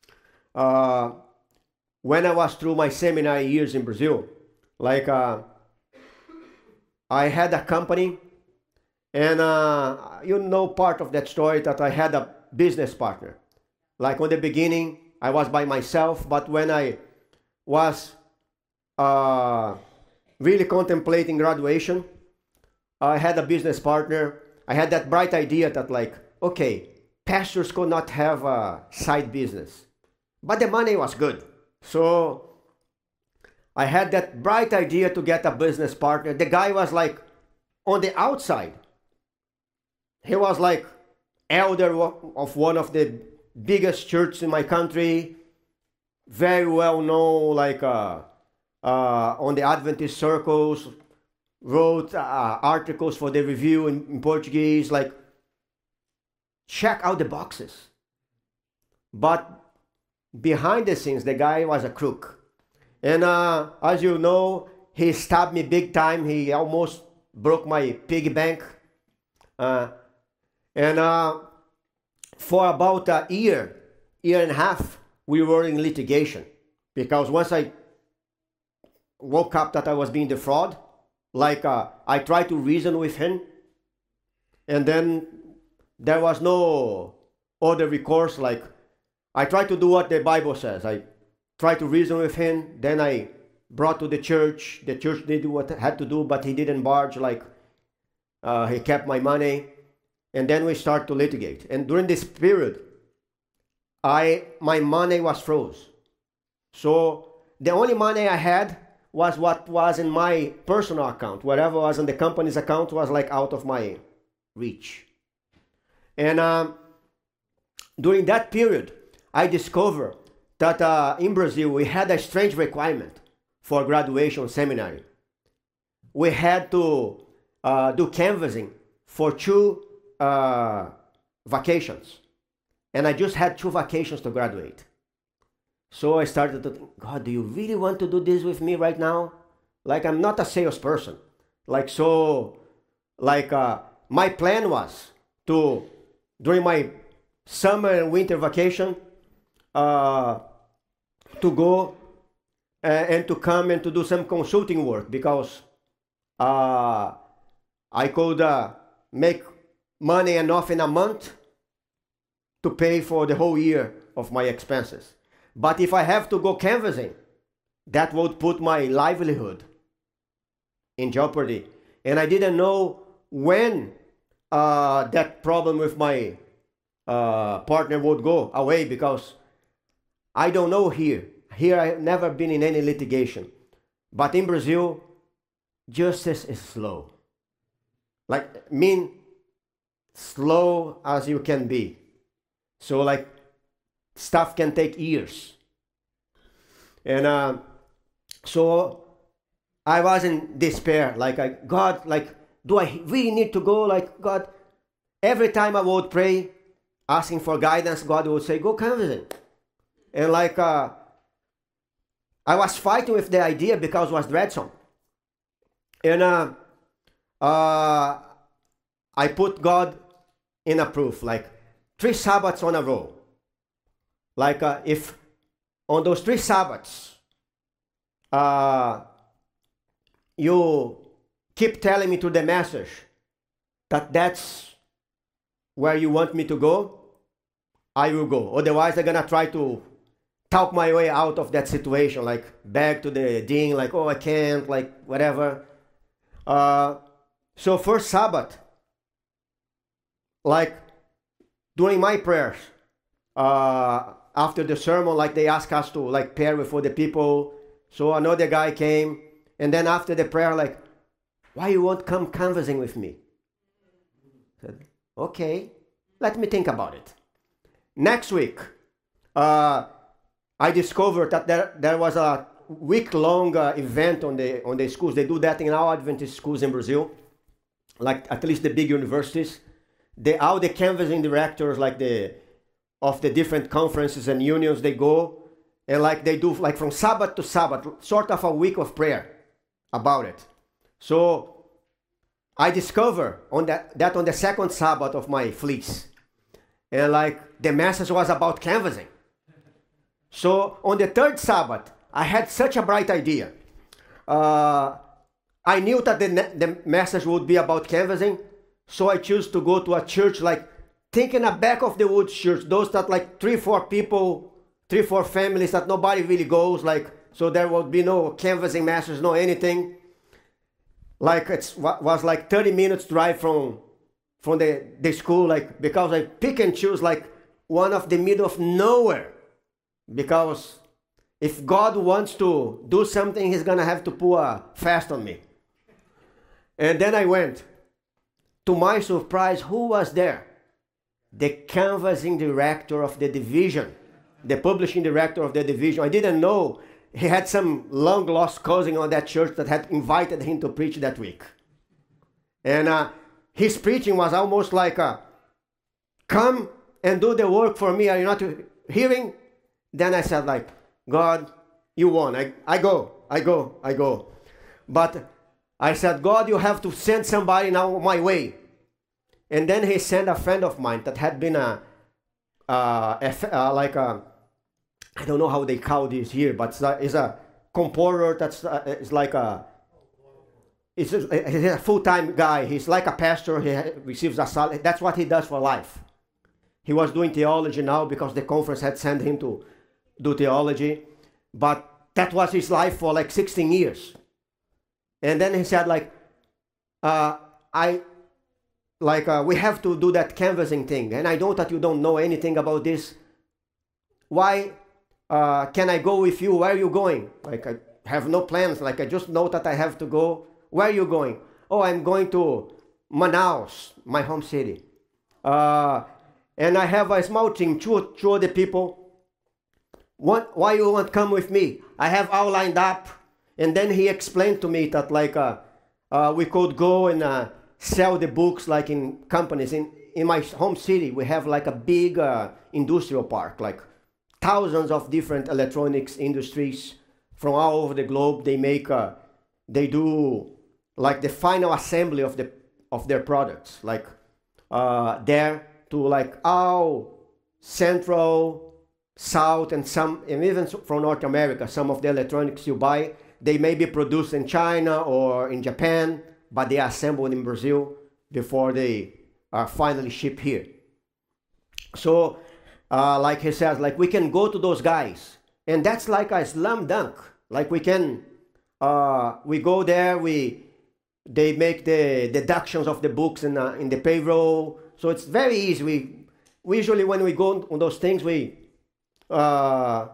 Uh, when I was through my seminary years in Brazil, like uh, I had a company, and uh, you know part of that story that I had a business partner. Like on the beginning, I was by myself, but when I was uh, really contemplating graduation, I had a business partner. I had that bright idea that like, okay, pastors could not have a side business, but the money was good. So I had that bright idea to get a business partner. The guy was like on the outside. He was like elder of one of the biggest churches in my country, very well known, like uh, uh, on the Adventist circles, wrote uh, articles for the review in, in Portuguese, like check out the boxes. But behind the scenes, the guy was a crook. And uh, as you know, he stabbed me big time. He almost broke my piggy bank. Uh, and uh, for about a year, year and a half, we were in litigation. Because once I woke up that I was being defrauded, like uh, I tried to reason with him, and then there was no other recourse. Like I tried to do what the Bible says. I tried to reason with him. Then I brought to the church. The church did what it had to do, but he didn't barge. Like uh, he kept my money, and then we start to litigate. And during this period, I my money was froze. So the only money I had was what was in my personal account. Whatever was in the company's account was like out of my reach. And um, during that period, I discovered that uh, in Brazil we had a strange requirement for graduation seminary. We had to uh, do canvassing for two uh, vacations. And I just had two vacations to graduate. So I started to think, God, do you really want to do this with me right now? Like, I'm not a salesperson. Like, so, like, uh, my plan was to, during my summer and winter vacation, uh, to go uh, and to come and to do some consulting work, because uh, I could uh, make money enough in a month to pay for the whole year of my expenses. But if I have to go canvassing, that would put my livelihood in jeopardy. And I didn't know when uh, that problem with my uh, partner would go away, because I don't know here. Here I've never been in any litigation. But in Brazil, justice is slow. Like, mean slow as you can be. So like, stuff can take years. And uh, so I was in despair. Like, I, God, like, do I really need to go? Like, God, every time I would pray, asking for guidance, God would say, go canvassing. And like, uh, I was fighting with the idea because it was dreadsome. And uh, uh, I put God in a proof, like three Sabbaths on a row. Like uh, if on those three Sabbaths, uh, you keep telling me to the message that that's where you want me to go, I will go. Otherwise, I'm going to try to talk my way out of that situation, like beg to the dean, like, oh, I can't, like, whatever. Uh, so first Sabbath, like, during my prayers, uh, after the sermon, like, they asked us to, like, pray before the people. So another guy came, and then after the prayer, like, why you won't come canvassing with me? I said, okay, let me think about it. Next week, uh, I discovered that there, there was a week-long uh, event on the on the schools. They do that in all Adventist schools in Brazil, like at least the big universities. They, all the canvassing directors, like the of the different conferences and unions, they go and like they do like from Sabbath to Sabbath, sort of a week of prayer about it. So I discovered on that that on the second Sabbath of my fleece, and like the message was about canvassing. So on the third Sabbath, I had such a bright idea. Uh, I knew that the, the message would be about canvassing, so I chose to go to a church, like, think in the back of the woods church, those that like three, four people, three, four families that nobody really goes, like, so there would be no canvassing message, no anything. Like, it was like thirty minutes drive from from the, the school, like, because I pick and choose, like, one of the middle of nowhere. Because if God wants to do something, he's going to have to pull a fast on me. And then I went. To my surprise, who was there? The canvassing director of the division, the publishing director of the division. I didn't know he had some long-lost cousin on that church that had invited him to preach that week. And uh, his preaching was almost like, a, come and do the work for me. Are you not hearing? Then I said, like, God, you won. I, I go, I go, I go. But I said, God, you have to send somebody now my way. And then he sent a friend of mine that had been a, uh, a uh, like a, I don't know how they call this here, but it's a, it's a composer that's uh, it's like a, it's a, he's a full-time guy. He's like a pastor. He receives a salary. That's what he does for life. He was doing theology now because the conference had sent him to do theology, but that was his life for like sixteen years. And then he said, like, uh, I, like, uh, we have to do that canvassing thing, and I know that you don't know anything about this. Why uh, can I go with you? Where are you going? Like, I have no plans. Like, I just know that I have to go. Where are you going? Oh, I'm going to Manaus, my home city. Uh, and I have a small team, two, two other people. What, why you want to come with me? I have all lined up, And then he explained to me that like uh, uh, we could go and uh, sell the books like in companies. In, in my home city, we have like a big uh, industrial park, like thousands of different electronics industries from all over the globe. They make, uh, they do like the final assembly of the of their products, like uh, there to like all Central, South, and some, and even from North America, some of the electronics you buy, they may be produced in China or in Japan, but they are assembled in Brazil before they are finally shipped here. So, uh, like he says, like we can go to those guys, and that's like a slam dunk. Like we can, uh, we go there, we, they make the deductions of the books in, uh, in the payroll. So it's very easy. We, we usually, when we go on those things, we, uh,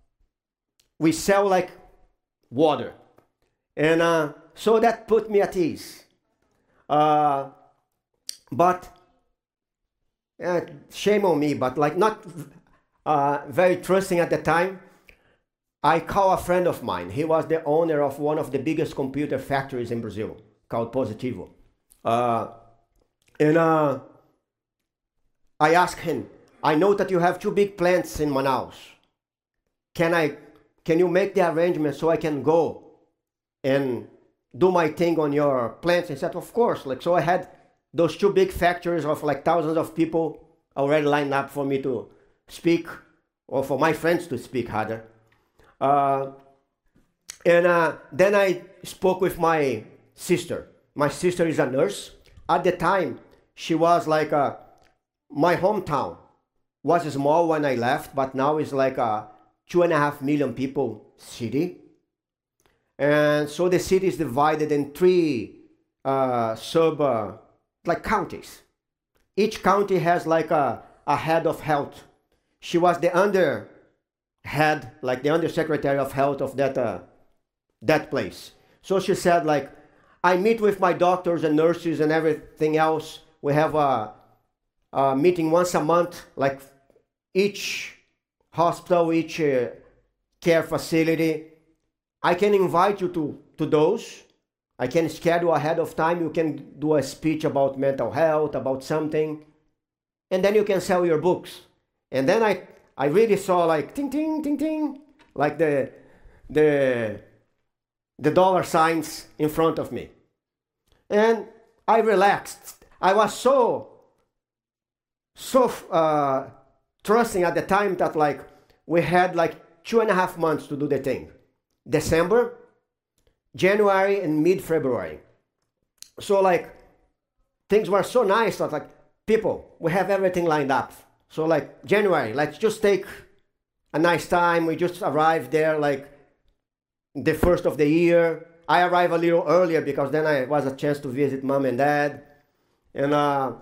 we sell like water. And uh, so that put me at ease. Uh, but, uh, shame on me, but like not uh, very trusting at the time. I call a friend of mine. He was the owner of one of the biggest computer factories in Brazil, called Positivo. Uh, and uh, I asked him, I know that you have two big plants in Manaus. Can I, can you make the arrangement so I can go and do my thing on your plants? He said, of course. Like, so I had those two big factories of like thousands of people already lined up for me to speak, or for my friends to speak, rather. Uh, and uh, then I spoke with my sister. My sister is a nurse. At the time, she was like a, my hometown was small when I left, but now it's like a two and a half million people city. And so the city is divided in three uh, sub, uh, like counties. Each county has like a, a head of health. She was the under head, like the undersecretary of health of that, uh, that place. So she said like, I meet with my doctors and nurses and everything else. We have a, a meeting once a month, like each hospital, each uh, care facility. I can invite you to, to those. I can schedule ahead of time. You can do a speech about mental health, about something. And then you can sell your books. And then I, I really saw like ting, ting, ting, ting, like the, the, the dollar signs in front of me. And I relaxed. I was so, so uh, trusting at the time that like we had like two and a half months to do the thing. December, January, and mid-February. So like things were so nice that like people, we have everything lined up. So like January, let's just take a nice time. We just arrived there like the first of the year. I arrived a little earlier because then I was a chance to visit mom and dad. And uh,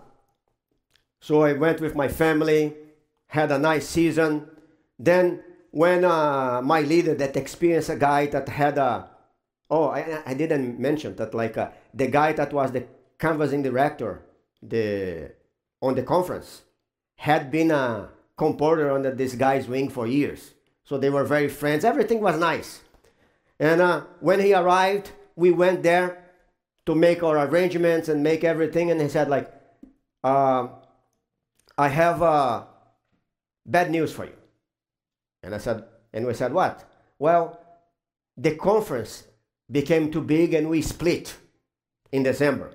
so I went with my family, had a nice season. Then when uh, my leader that experienced a guy that had a, oh, I, I didn't mention that like uh, the guy that was the canvassing director the, on the conference had been a comporter under this guy's wing for years. So they were very friends. Everything was nice. And uh, when he arrived, we went there to make our arrangements and make everything. And he said like, uh, I have uh, bad news for you. And I said, and we said, what? Well, the conference became too big and we split in December.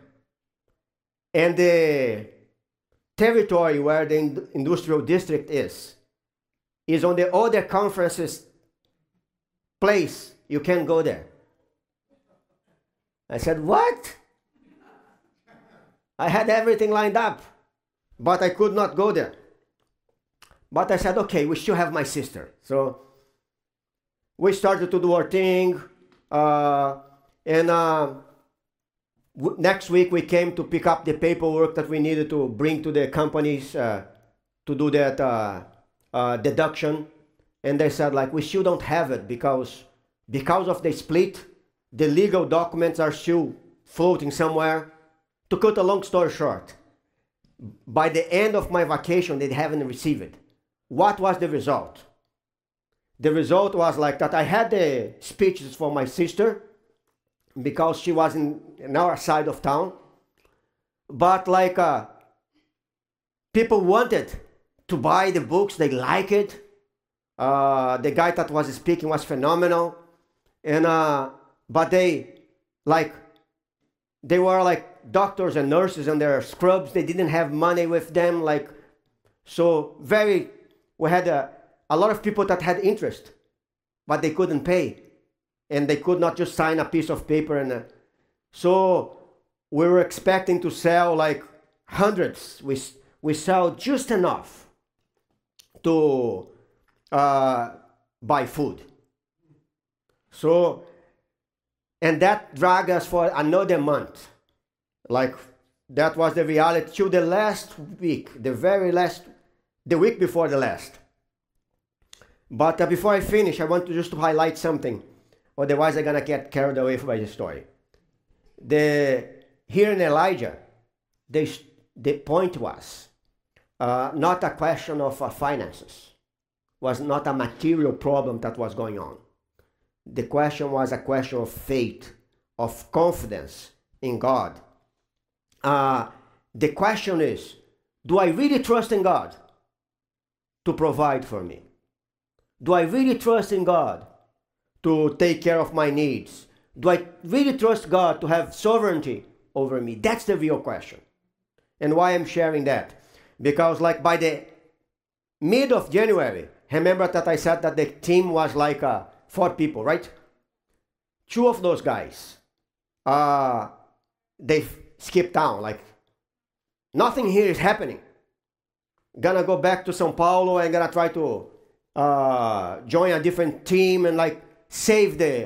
And the territory where the ind- industrial district is, is on the other conference's place. You can't go there. I said, what? I had everything lined up, but I could not go there. But I said, okay, we still have my sister. So we started to do our thing. Uh, and uh, w- next week we came to pick up the paperwork that we needed to bring to the companies uh, to do that uh, uh, deduction. And they said, like, we still don't have it because, because of the split, the legal documents are still floating somewhere. To cut a long story short, by the end of my vacation, they haven't received it. What was the result? the result was like that. I had the speeches for my sister because she was in, in our side of town. But like uh, people wanted to buy the books. They like it. Uh, the guy that was speaking was phenomenal. And uh, but they like they were like doctors and nurses and their scrubs. They didn't have money with them. Like so very we had a, a lot of people that had interest, but they couldn't pay. And they could not just sign a piece of paper. And uh, so we were expecting to sell like hundreds. We, we sell just enough to uh, buy food. So, and that dragged us for another month. Like, that was the reality till the last week, the very last, the week before the last. But uh, before I finish, I want to just to highlight something. Otherwise, I'm going to get carried away by the story. The, here in Elijah, the, the point was uh, not a question of uh, finances. Was not a material problem that was going on. The question was a question of faith, of confidence in God. Uh, the question is, do I really trust in God to provide for me? Do I really trust in God to take care of my needs? Do I really trust God to have sovereignty over me? That's the real question. And why I'm sharing that? Because like by the mid of January, remember that I said that the team was like uh, four people, right? Two of those guys, uh, they skipped town. Like, nothing here is happening. Gonna go back to São Paulo and gonna try to uh, join a different team and like save the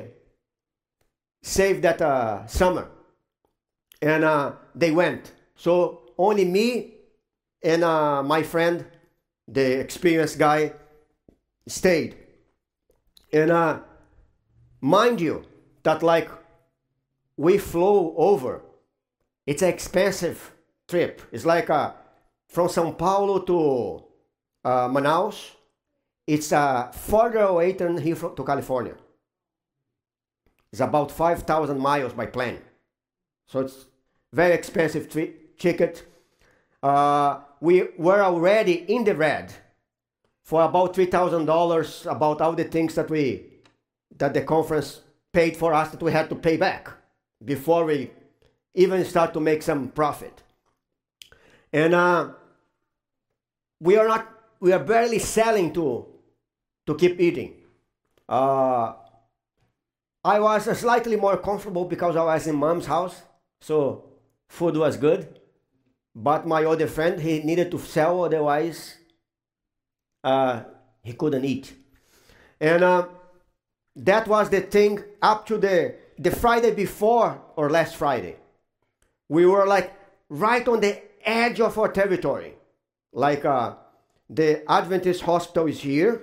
save that uh, summer. And uh, they went. So only me and uh, my friend, the experienced guy, stayed. And uh, mind you, that like we flew over. It's an expensive trip. It's like uh, from São Paulo to uh, Manaus. It's uh, further away than here from, to California. It's about five thousand miles by plane. So it's very expensive tri- ticket. Uh, we were already in the red for about three thousand dollars about all the things that we, that the conference paid for us that we had to pay back before we even start to make some profit. And uh, we are not, we are barely selling to, to keep eating. Uh, I was uh, slightly more comfortable because I was in mom's house, so food was good. But my other friend, he needed to sell, otherwise uh, he couldn't eat. And uh, that was the thing up to the, the Friday before or last Friday. We were like right on the edge of our territory. Like uh, the Adventist hospital is here.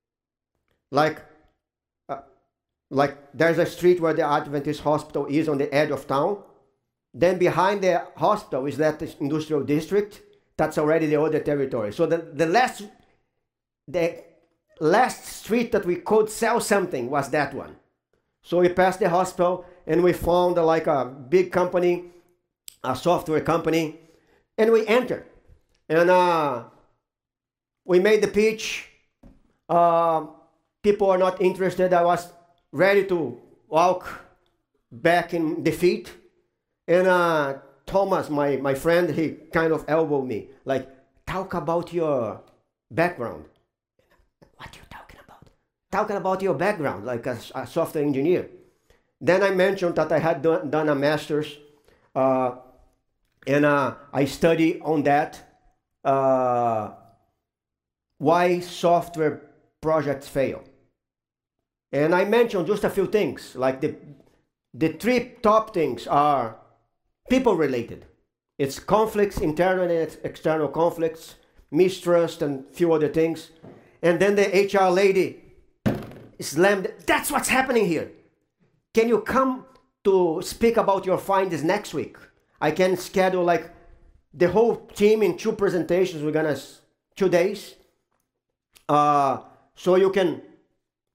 Like, uh, like there's a street where the Adventist hospital is on the edge of town. Then behind the hospital is that industrial district. That's already the other territory. So the, the last the last street that we could sell something was that one. So we passed the hospital and we found uh, like a big company, a software company, and we entered. And uh, we made the pitch. Uh, people are not interested. I was ready to walk back in defeat. And uh, Thomas, my, my friend, he kind of elbowed me, like, talk about your background. What are you talking about? Talking about your background, like a, a software engineer. Then I mentioned that I had done, done a master's, uh, and uh, I studied on that, uh, why software projects fail. And I mentioned just a few things, like the, the three top things are people related. It's conflicts, internal and external conflicts, mistrust, and few other things. And then the H R lady slammed, that's what's happening here. Can you come to speak about your findings next week? I can schedule like the whole team in two presentations. We're gonna, two days. Uh, so you can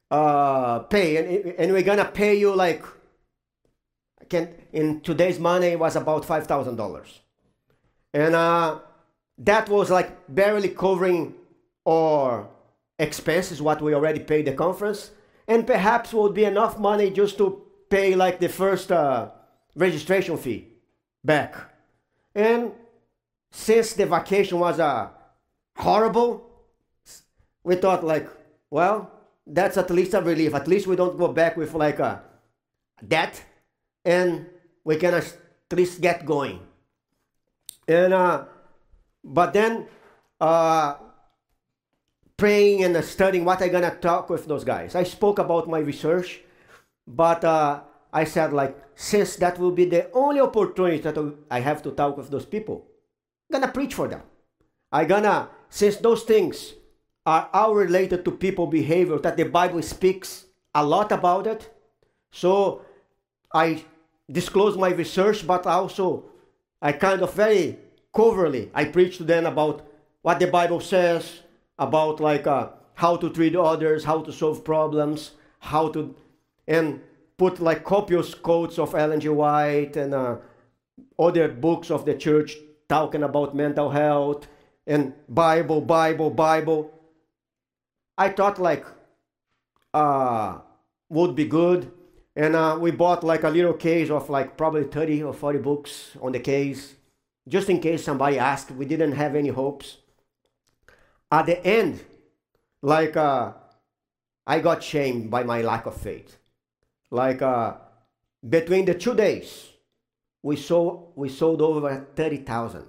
uh, pay, and, and we're gonna pay you like, I can't, in today's money, it was about five thousand dollars. And uh, that was like barely covering our expenses, what we already paid the conference, and perhaps would be enough money just to pay like the first uh, registration fee back. And since the vacation was uh, horrible, we thought like, well, that's at least a relief. At least we don't go back with like a debt, and we can at least get going. And uh, but then uh, praying and studying what I'm gonna talk with those guys. I spoke about my research, but uh, I said like, since that will be the only opportunity that I have to talk with those people, I'm gonna preach for them. I gonna, since those things are all related to people behavior, that the Bible speaks a lot about it. So I disclose my research, but also I kind of very covertly, I preach to them about what the Bible says, about like uh, how to treat others, how to solve problems, how to, and put like copious quotes of Ellen G. White and uh, other books of the church talking about mental health, and Bible, Bible, Bible. I thought like uh, would be good. And uh, we bought like a little case of like probably thirty or forty books on the case, just in case somebody asked. We didn't have any hopes. At the end, like uh, I got shamed by my lack of faith. Like uh, between the two days, we sold we sold over thirty thousand.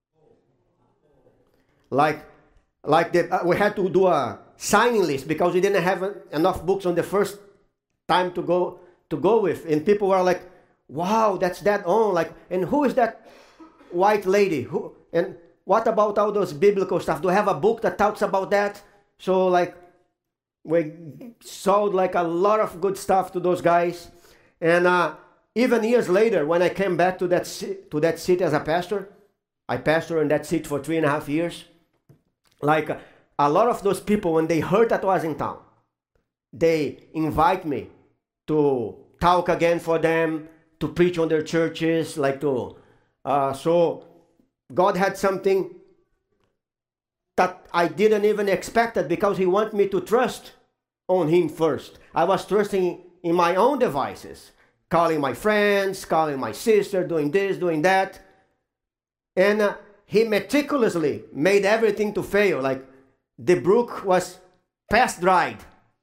Like like the, uh, we had to do a signing list because we didn't have enough books on the first time to go to go with, and people were like, "Wow, that's that on!" Like, and who is that white lady? Who and what about all those biblical stuff? Do you have a book that talks about that? So like, we sold like a lot of good stuff to those guys, and uh, even years later, when I came back to that to that city as a pastor, I pastored in that city for three and a half years. Like uh, a lot of those people, when they heard that I was in town, they invite me to talk again for them, to preach on their churches, like to, uh, so God had something that I didn't even expect it, because he wanted me to trust on him first. I was trusting in my own devices, calling my friends, calling my sister, doing this, doing that. And uh, he meticulously made everything to fail. Like the brook was past dried.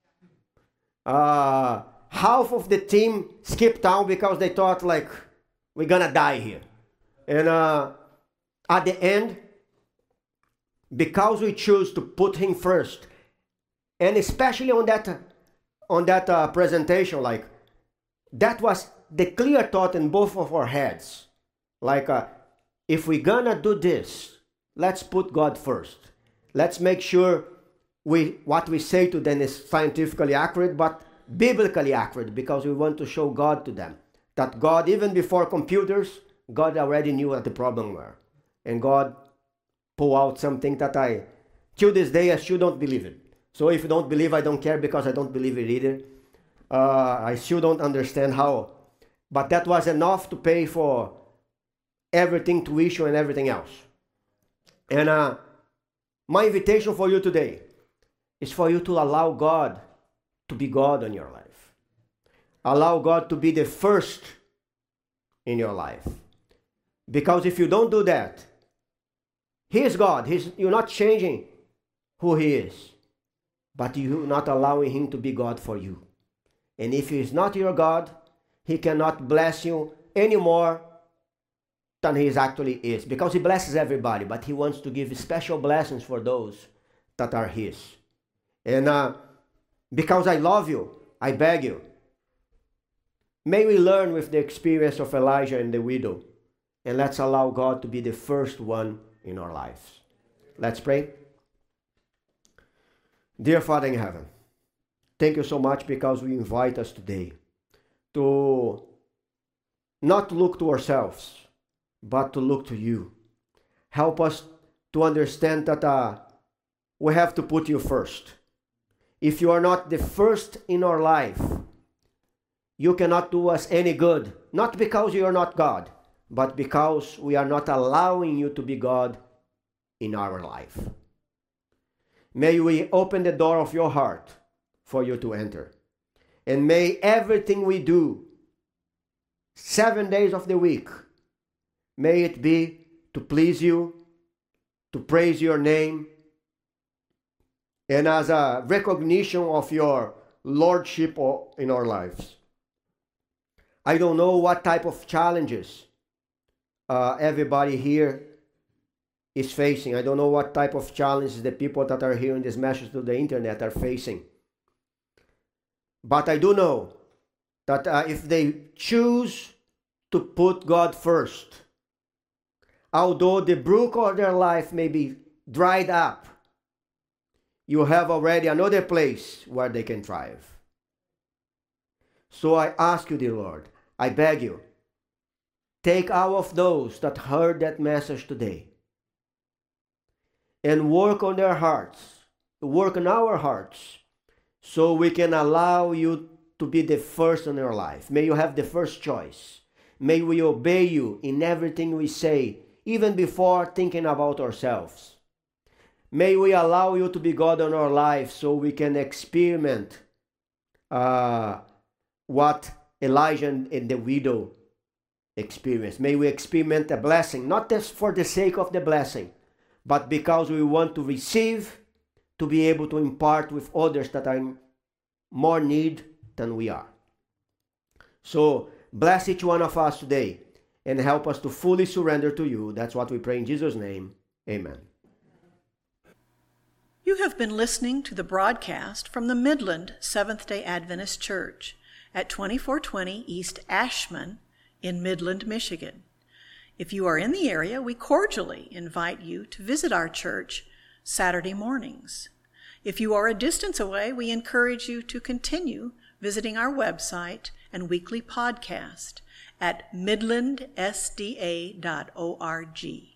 Uh, half of the team skipped town because they thought like, we're gonna die here. And uh, at the end, because we choose to put him first, and especially on that on that uh, presentation, like that was the clear thought in both of our heads. Like, uh, if we're gonna do this, let's put God first. Let's make sure we what we say to them is scientifically accurate, but biblically accurate, because we want to show God to them. That God, even before computers, God already knew what the problem were. And God pull out something that I, till this day, I still don't believe it. So if you don't believe, I don't care, because I don't believe it either. Uh, I still don't understand how. But that was enough to pay for everything, tuition and everything else. And uh, my invitation for you today is for you to allow God to be God in your life. Allow God to be the first in your life. Because if you don't do that, he is God. He's, you're not changing who he is, but you're not allowing him to be God for you. And if he is not your God, he cannot bless you any more than he actually is, because he blesses everybody, but he wants to give special blessings for those that are his. And uh, because I love you, I beg you, may we learn with the experience of Elijah and the widow, and let's allow God to be the first one in our lives. Let's pray. Dear Father in heaven, thank you so much, because you invite us today to not look to ourselves, but to look to you. Help us to understand that uh, we have to put you first. if you are not the first in our life, you cannot do us any good. Not because you are not God, but because we are not allowing you to be God in our life. May we open the door of your heart for you to enter. And may everything we do, seven days of the week, may it be to please you, to praise your name, and as a recognition of your lordship in our lives. I don't know what type of challenges uh, everybody here is facing. I don't know what type of challenges the people that are hearing this message through the internet are facing. But I do know that uh, if they choose to put God first, although the brook of their life may be dried up, you have already another place where they can thrive. So I ask you, dear Lord, I beg you, take all of those that heard that message today and work on their hearts, work on our hearts, so we can allow you to be the first in our life. May you have the first choice. May we obey you in everything we say, even before thinking about ourselves. May we allow you to be God in our lives so we can experiment uh, what Elijah and the widow experienced. May we experiment a blessing, not just for the sake of the blessing, but because we want to receive, to be able to impart with others that are in more need than we are. So bless each one of us today and help us to fully surrender to you. That's what we pray in Jesus' name. Amen. You have been listening to the broadcast from the Midland Seventh-day Adventist Church at twenty-four twenty East Ashman in Midland, Michigan. If you are in the area, we cordially invite you to visit our church Saturday mornings. If you are a distance away, we encourage you to continue visiting our website and weekly podcast at midland s d a dot org.